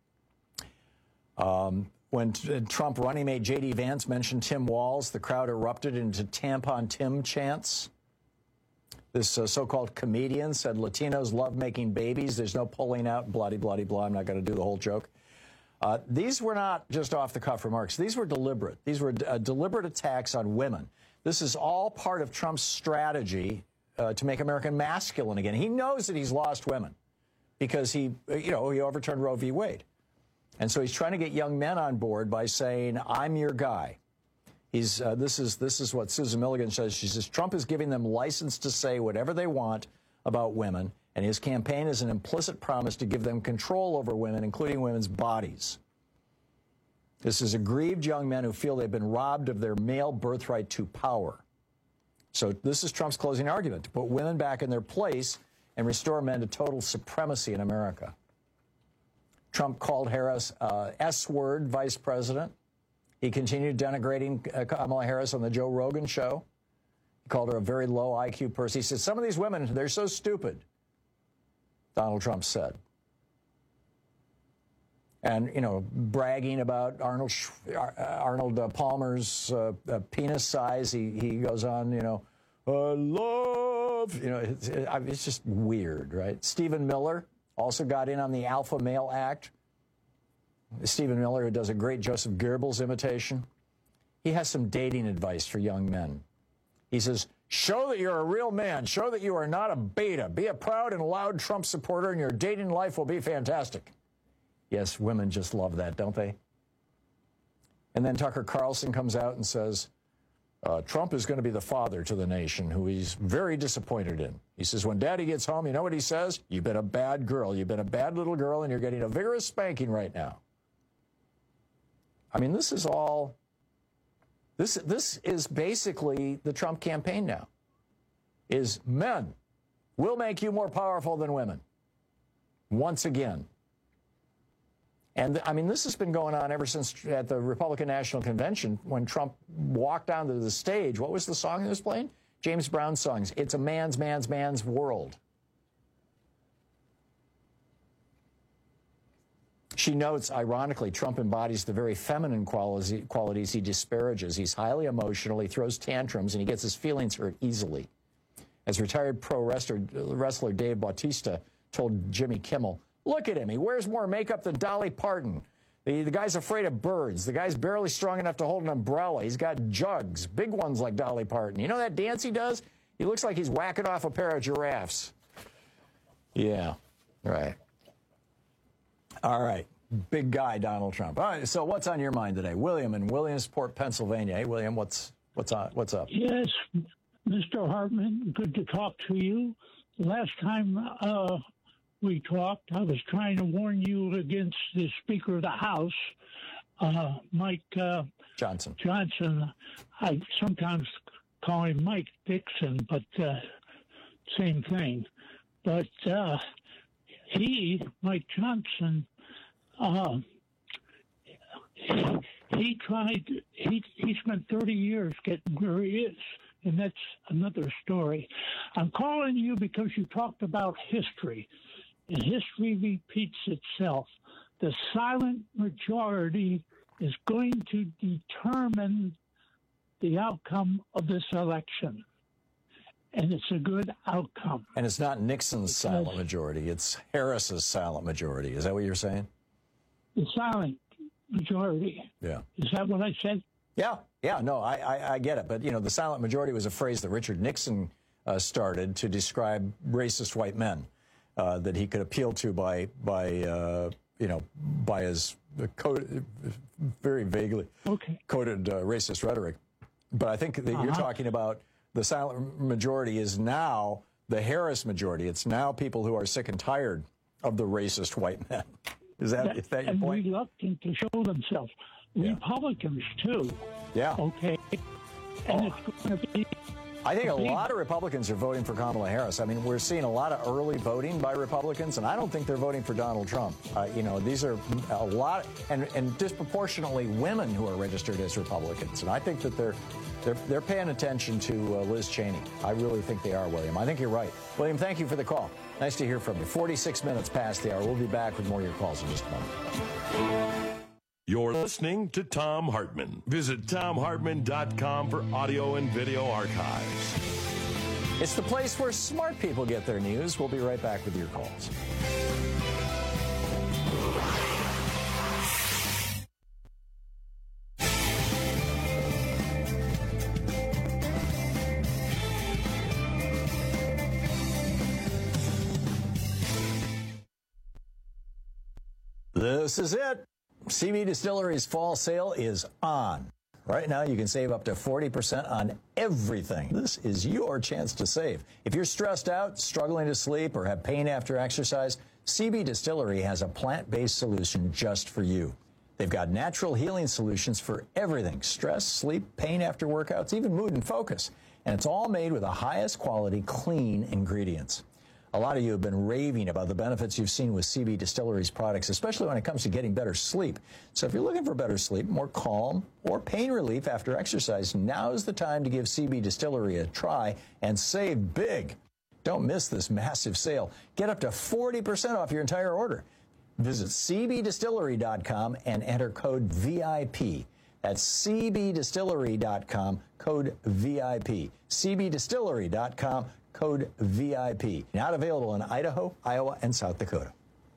When Trump running mate J.D. Vance mentioned Tim Walz, the crowd erupted into Tampon Tim chants. This so-called comedian said Latinos love making babies. There's no pulling out, blah-de-blah-de-blah. I'm not going to do the whole joke. These were not just off-the-cuff remarks. These were deliberate. These were deliberate attacks on women. This is all part of Trump's strategy to make America masculine again. He knows that he's lost women because he overturned Roe v. Wade. And so he's trying to get young men on board by saying, I'm your guy. This is what Susan Milligan says. She says, Trump is giving them license to say whatever they want about women, and his campaign is an implicit promise to give them control over women, including women's bodies. This is aggrieved young men who feel they've been robbed of their male birthright to power. So this is Trump's closing argument, to put women back in their place and restore men to total supremacy in America. Trump called Harris S-word vice president. He continued denigrating Kamala Harris on the Joe Rogan show. He called her a very low IQ person. He said, some of these women, they're so stupid, Donald Trump said. And, bragging about Arnold Palmer's penis size, he goes on, I love, it's just weird, right? Stephen Miller also got in on the Alpha Male Act. Stephen Miller, who does a great Joseph Goebbels imitation, he has some dating advice for young men. He says, show that you're a real man. Show that you are not a beta. Be a proud and loud Trump supporter, and your dating life will be fantastic. Yes, women just love that, don't they? And then Tucker Carlson comes out and says, Trump is going to be the father to the nation, who he's very disappointed in. He says, when Daddy gets home, you know what he says? You've been a bad girl. You've been a bad little girl, and you're getting a vigorous spanking right now. I mean, this is all, this is basically the Trump campaign now, is men will make you more powerful than women, once again. And, I mean, this has been going on ever since at the Republican National Convention when Trump walked onto the stage. What was the song he was playing? James Brown's songs. It's a man's world. She notes, ironically, Trump embodies the very feminine qualities he disparages. He's highly emotional, he throws tantrums, and he gets his feelings hurt easily. as retired pro wrestler Dave Bautista told Jimmy Kimmel, "Look at him. He wears more makeup than Dolly Parton. The guy's afraid of birds. The guy's barely strong enough to hold an umbrella. He's got jugs, big ones like Dolly Parton. You know that dance he does? He looks like he's whacking off a pair of giraffes." Yeah, right. All right. Big guy, Donald Trump. All right, so what's on your mind today? William in Williamsport, Pennsylvania. Hey, William, what's up? Yes, Mr. Hartman, good to talk to you. Last time we talked, I was trying to warn you against the Speaker of the House, Mike Johnson. I sometimes call him Mike Dixon, but same thing. But Mike Johnson, he spent 30 years getting where he is, and that's another story. I'm calling you because you talked about history, and history repeats itself. The silent majority is going to determine the outcome of this election, and it's a good outcome. And it's not Nixon's silent majority, it's Harris's silent majority. Is that what you're saying? The silent majority. Yeah. Is that what I said? Yeah, no, I get it. But, the silent majority was a phrase that Richard Nixon started to describe racist white men that he could appeal to by his very vaguely coded racist rhetoric. But I think that you're talking about the silent majority is now the Harris majority. It's now people who are sick and tired of the racist white men. Is that your point? And reluctant to show themselves. Yeah. Republicans, too. Yeah. Okay. And it's going to be... I think a lot of Republicans are voting for Kamala Harris. I mean, we're seeing a lot of early voting by Republicans, and I don't think they're voting for Donald Trump. These are a lot, and disproportionately women who are registered as Republicans. And I think that they're paying attention to Liz Cheney. I really think they are, William. I think you're right. William, thank you for the call. Nice to hear from you. 46 minutes past the hour. We'll be back with more of your calls in just a moment. You're listening to Thom Hartmann. Visit ThomHartmann.com for audio and video archives. It's the place where smart people get their news. We'll be right back with your calls. This is it. CB Distillery's fall sale is on. Right now, you can save up to 40% on everything. This is your chance to save. If you're stressed out, struggling to sleep, or have pain after exercise, CB Distillery has a plant-based solution just for you. They've got natural healing solutions for everything: stress, sleep, pain after workouts, even mood and focus. And it's all made with the highest quality, clean ingredients. A lot of you have been raving about the benefits you've seen with CB Distillery's products, especially when it comes to getting better sleep. So if you're looking for better sleep, more calm, or pain relief after exercise, now's the time to give CB Distillery a try and save big. Don't miss this massive sale. Get up to 40% off your entire order. Visit cbdistillery.com and enter code VIP. That's cbdistillery.com, code VIP. cbdistillery.com, code VIP. Not available in Idaho, Iowa, and South Dakota.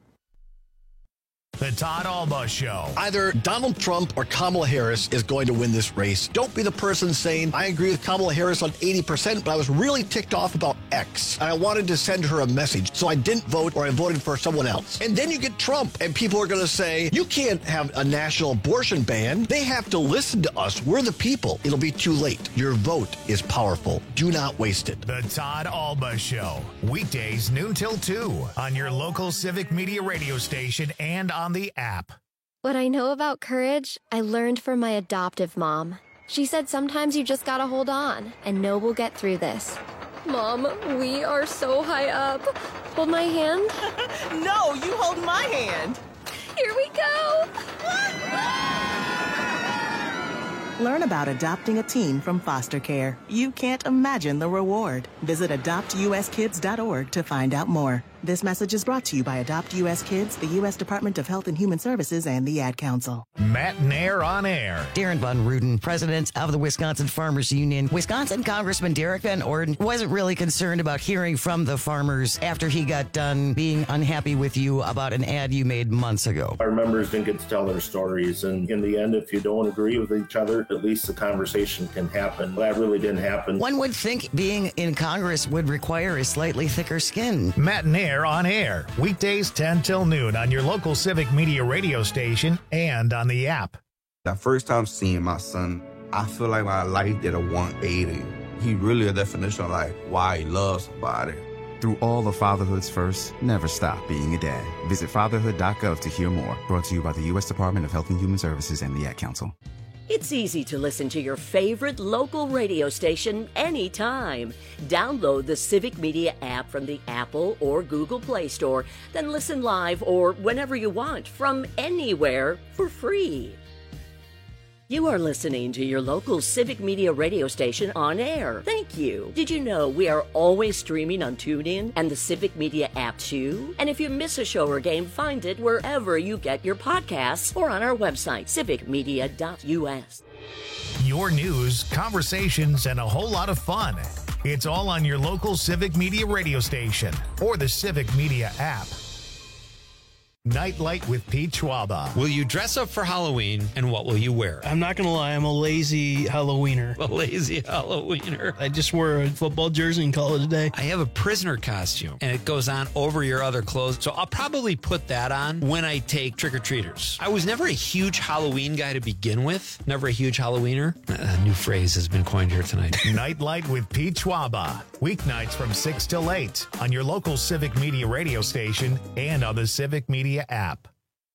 The Todd Alba Show. Either Donald Trump or Kamala Harris is going to win this race. Don't be the person saying, I agree with Kamala Harris on 80%, but I was really ticked off about X. And I wanted to send her a message, so I didn't vote, or I voted for someone else. And then you get Trump, and people are going to say, you can't have a national abortion ban. They have to listen to us. We're the people. It'll be too late. Your vote is powerful. Do not waste it. The Todd Alba Show. Weekdays noon till 2 on your local Civic Media radio station and on the app. What I know about courage, I learned from my adoptive mom. She said sometimes you just gotta hold on and know we'll get through this. Mom, we are so high up. Hold my hand. No, you hold my hand. Here we go. Learn about adopting a teen from foster care. You can't imagine the reward. Visit adoptuskids.org to find out more. This message is brought to you by Adopt U.S. Kids, the U.S. Department of Health and Human Services, and the Ad Council. Matt Nair on air. Darren Von Ruden, president of the Wisconsin Farmers Union. Wisconsin Congressman Derek Van Orden wasn't really concerned about hearing from the farmers after he got done being unhappy with you about an ad you made months ago. Our members didn't get to tell their stories, and in the end, if you don't agree with each other, at least the conversation can happen. That really didn't happen. One would think being in Congress would require a slightly thicker skin. Matt Nair on air, weekdays 10 till noon on your local Civic Media radio station and on the app. The first time seeing my son, I feel like my life did a 180. He really a definition of like why he loves somebody. Through all of fatherhood's first, never stop being a dad. Visit fatherhood.gov to hear more. Brought to you by the U.S. Department of Health and Human Services and the Ad Council. It's easy to listen to your favorite local radio station anytime. Download the Civic Media app from the Apple or Google Play Store, then listen live or whenever you want from anywhere for free. You are listening to your local Civic Media radio station on air. Thank you. Did you know we are always streaming on TuneIn and the Civic Media app too? And if you miss a show or game, find it wherever you get your podcasts or on our website, civicmedia.us. Your news, conversations, and a whole lot of fun. It's all on your local Civic Media radio station or the Civic Media app. Nightlight with Pete Schwaba. Will you dress up for Halloween, and what will you wear? I'm not going to lie, I'm a lazy Halloweener. A lazy Halloweener. I just wore a football jersey and call it a day. I have a prisoner costume, and it goes on over your other clothes, so I'll probably put that on when I take trick-or-treaters. I was never a huge Halloween guy to begin with. Never a huge Halloweener. A new phrase has been coined here tonight. Nightlight with Pete Schwaba. Weeknights from 6 till 8 on your local Civic Media radio station and on the Civic Media app.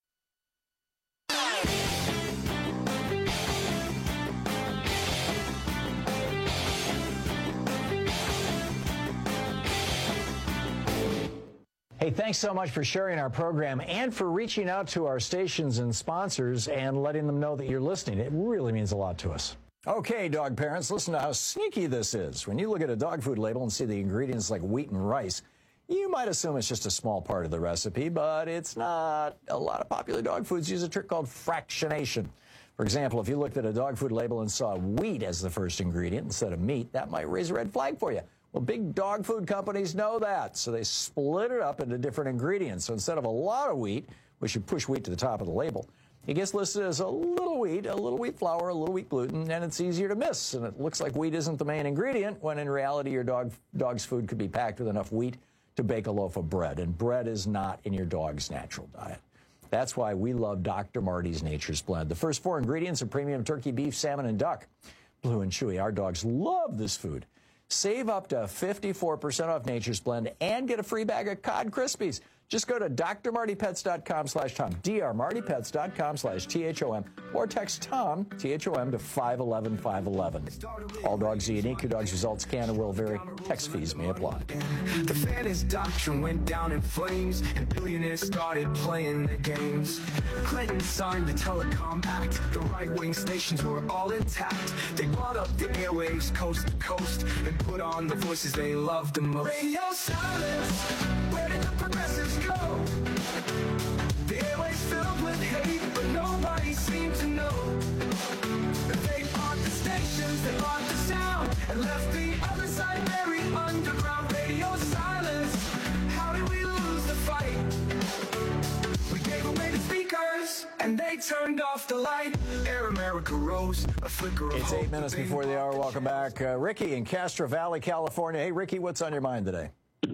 Hey, thanks so much for sharing our program and for reaching out to our stations and sponsors and letting them know that you're listening. It really means a lot to us. Okay, dog parents, listen to how sneaky this is. When you look at a dog food label and see the ingredients like wheat and rice, you might assume it's just a small part of the recipe, but it's not. A lot of popular dog foods use a trick called fractionation. For example, if you looked at a dog food label and saw wheat as the first ingredient instead of meat, that might raise a red flag for you. Well, big dog food companies know that, so they split it up into different ingredients. So instead of a lot of wheat, which should push wheat to the top of the label, it gets listed as a little wheat flour, a little wheat gluten, and it's easier to miss. And it looks like wheat isn't the main ingredient, when in reality your dog's food could be packed with enough wheat to bake a loaf of bread, and bread is not in your dog's natural diet. That's why we love Dr. Marty's Nature's Blend. The first 4 ingredients are premium turkey, beef, salmon, and duck. Blue and chewy. Our dogs love this food. Save up to 54% off Nature's Blend and get a free bag of Cod Krispies. Just go to drmartypets.com/Tom, drmartypets.com/THOM, or text Tom, THOM, to 511-511. All dogs are unique. Your dog's results can and will vary. Text fees may apply. The fairness doctrine went down in flames, and billionaires started playing the games. Clinton signed the Telecom Act. The right-wing stations were all intact. They brought up the airwaves coast to coast and put on the voices they loved the most. Radio silence, where did the progressives go? The airwaves filled with hate, but nobody seemed to know. They bought the stations, they bought the sound, and left the other side buried underground. Radio silence, how did we lose the fight? We gave away the speakers, and they turned off the light. Air America rose, a flicker of It's hope. 8 minutes before the hour. Welcome back. Ricky in Castro Valley, California. Hey, Ricky, what's on your mind today?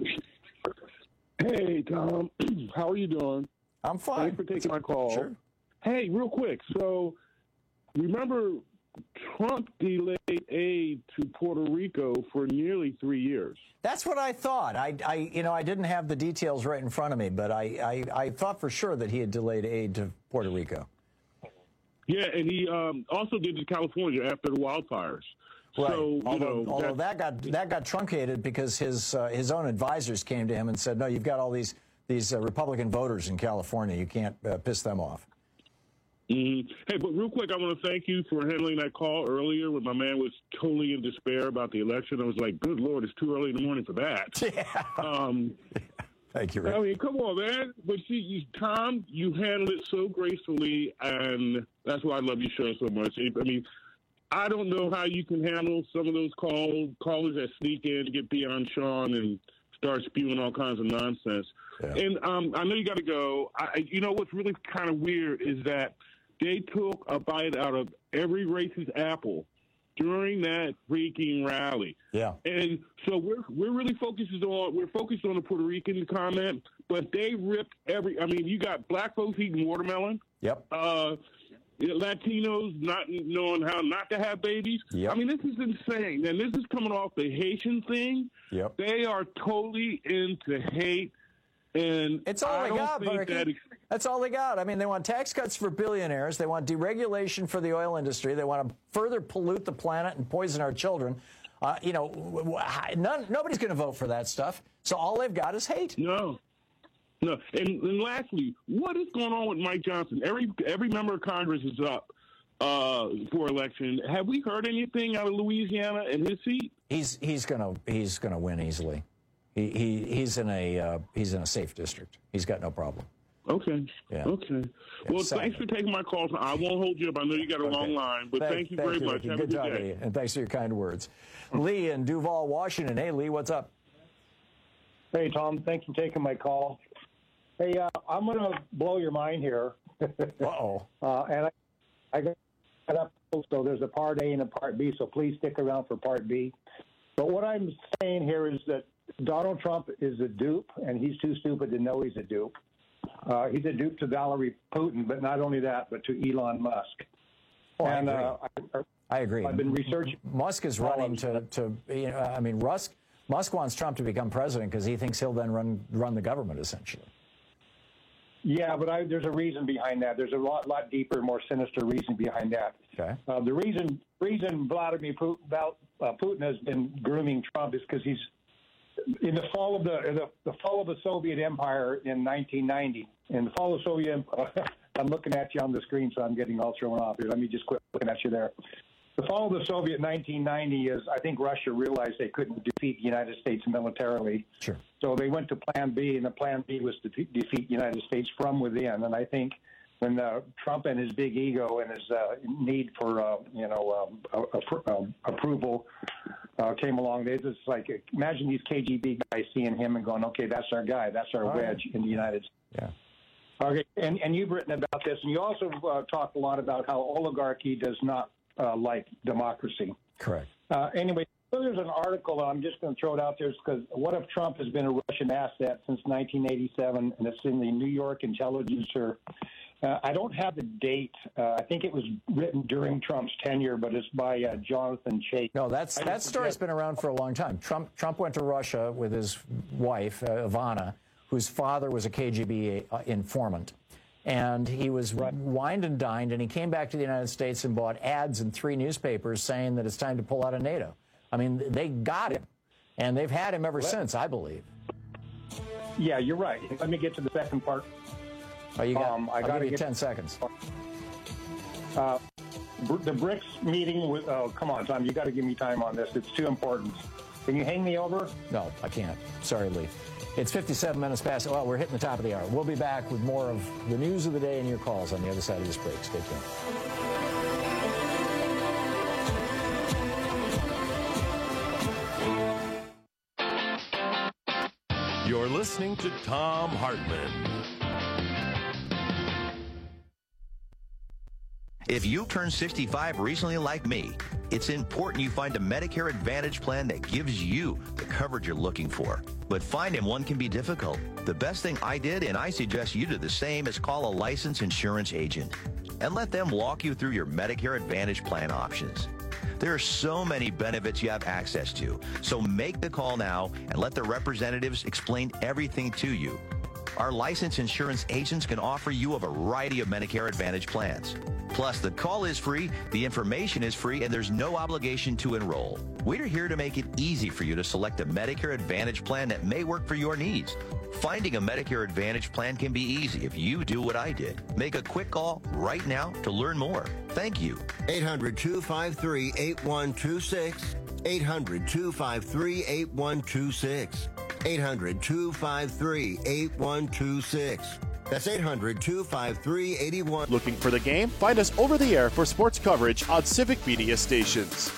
Hey, Tom. How are you doing? I'm fine. Thanks for taking my call. Sure. Hey, real quick. So, remember, Trump delayed aid to Puerto Rico for nearly 3 years. That's what I thought. I didn't have the details right in front of me, but I thought for sure that he had delayed aid to Puerto Rico. Yeah, and he also did to California after the wildfires. Right. So, although that got truncated because his own advisors came to him and said, no, you've got all these Republican voters in California. You can't piss them off. Hey, but real quick, I want to thank you for handling that call earlier when my man was totally in despair about the election. I was like, good Lord, it's too early in the morning for that. Yeah. Thank you, Rick. I mean, come on, man. But Tom, you handled it so gracefully, and that's why I love your show so much. I mean, I don't know how you can handle some of those callers that sneak in to get beyond Sean and start spewing all kinds of nonsense. Yeah. And I know you got to go. You know what's really kind of weird is that they took a bite out of every racist apple during that freaking rally. Yeah. And so we're really focused on the Puerto Rican comment, but they ripped you got black folks eating watermelon. Yep. Latinos not knowing how not to have babies. Yep. I mean, this is insane. And this is coming off the Haitian thing. Yep. They are totally into hate. And it's all they got, that's all they got. I mean, they want tax cuts for billionaires. They want deregulation for the oil industry. They want to further pollute the planet and poison our children. Nobody's going to vote for that stuff. So all they've got is hate. No. And lastly, what is going on with Mike Johnson? Every member of Congress is up for election. Have we heard anything out of Louisiana and his seat? He's gonna win easily. He's in a safe district. He's got no problem. Okay. Yeah. Okay. Well, thanks for taking my call. I won't hold you up. I know you got a long line, but thank you very much. Have a good day. And thanks for your kind words. Lee in Duval, Washington. Hey, Lee, what's up? Hey, Tom. Thanks for taking my call. Hey, I'm going to blow your mind here. Uh-oh. And I got up, so there's a part A and a part B, so please stick around for part B. But what I'm saying here is that Donald Trump is a dupe, and he's too stupid to know he's a dupe. He's a dupe to Vladimir Putin, but not only that, but to Elon Musk. Oh, and I agree. I've been researching. Musk is running Musk wants Trump to become president because he thinks he'll then run the government, essentially. Yeah, but there's a reason behind that. There's a lot deeper, more sinister reason behind that. Okay. The reason Vladimir Putin has been grooming Trump is because he's in the fall of the Soviet Empire in 1990. In the fall of the Soviet, I'm looking at you on the screen, so I'm getting all thrown off here. Let me just quit looking at you there. The fall of the Soviet 1990 is, I think Russia realized they couldn't defeat the United States militarily. Sure. So they went to Plan B, and the Plan B was to defeat the United States from within. And I think when Trump and his big ego and his need for approval came along, they just imagine these KGB guys seeing him and going, "Okay, that's our guy, that's our wedge in the United States." Yeah. Okay, and you've written about this, and you also talked a lot about how oligarchy does not like democracy. Correct. Anyway, so there's an article, I'm just going to throw it out there, because what if Trump has been a Russian asset since 1987, and it's in the New York Intelligencer. I don't have the date. I think it was written during Trump's tenure, but it's by Jonathan Chait. No, that story's been around for a long time. Trump went to Russia with his wife, Ivana, whose father was a KGB informant. And he was wined and dined, and he came back to the United States and bought ads in 3 newspapers saying that it's time to pull out of NATO. I mean, they got him, and they've had him ever since, I believe. Yeah, you're right. Let me get to the second part. Oh, you got, I'll give you 10 seconds. The BRICS meeting with, oh, come on, Tom, you got to give me time on this. It's too important. Can you hang me over? No, I can't. Sorry, Lee. It's 57 minutes past. Well, we're hitting the top of the hour. We'll be back with more of the news of the day and your calls on the other side of this break. Stay tuned. You're listening to Thom Hartmann. If you turned 65 recently like me, it's important you find a Medicare Advantage plan that gives you the coverage you're looking for. But finding one can be difficult. The best thing I did, and I suggest you do the same, is call a licensed insurance agent and let them walk you through your Medicare Advantage plan options. There are so many benefits you have access to, so make the call now and let the representatives explain everything to you. Our licensed insurance agents can offer you a variety of Medicare Advantage plans. Plus, the call is free, the information is free, and there's no obligation to enroll. We're here to make it easy for you to select a Medicare Advantage plan that may work for your needs. Finding a Medicare Advantage plan can be easy if you do what I did. Make a quick call right now to learn more. Thank you. 800-253-8126. 800-253-8126. 800-253-8126. That's 800-253-8126. Looking for the game? Find us over the air for sports coverage on Civic Media stations.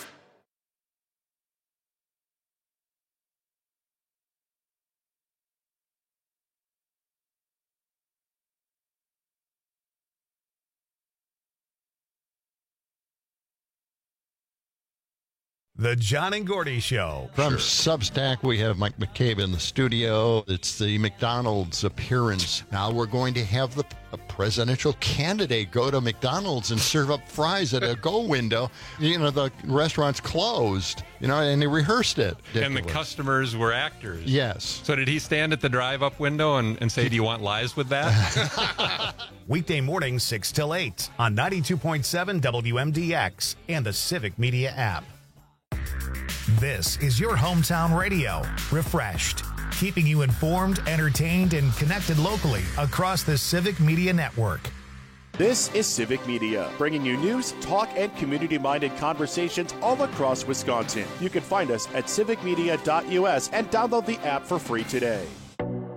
The John and Gordy Show. From Substack, we have Mike McCabe in the studio. It's the McDonald's appearance. Now we're going to have a presidential candidate go to McDonald's and serve up fries at a go window. You know, the restaurant's closed, you know, and they rehearsed it. And the customers were actors. Yes. So did he stand at the drive-up window and say, do you want lies with that? Weekday mornings 6 till 8 on 92.7 WMDX and the Civic Media app. This is your hometown radio, refreshed, keeping you informed, entertained, and connected locally across the Civic Media Network. This is Civic Media, bringing you news, talk, and community-minded conversations all across Wisconsin. You can find us at civicmedia.us and download the app for free today.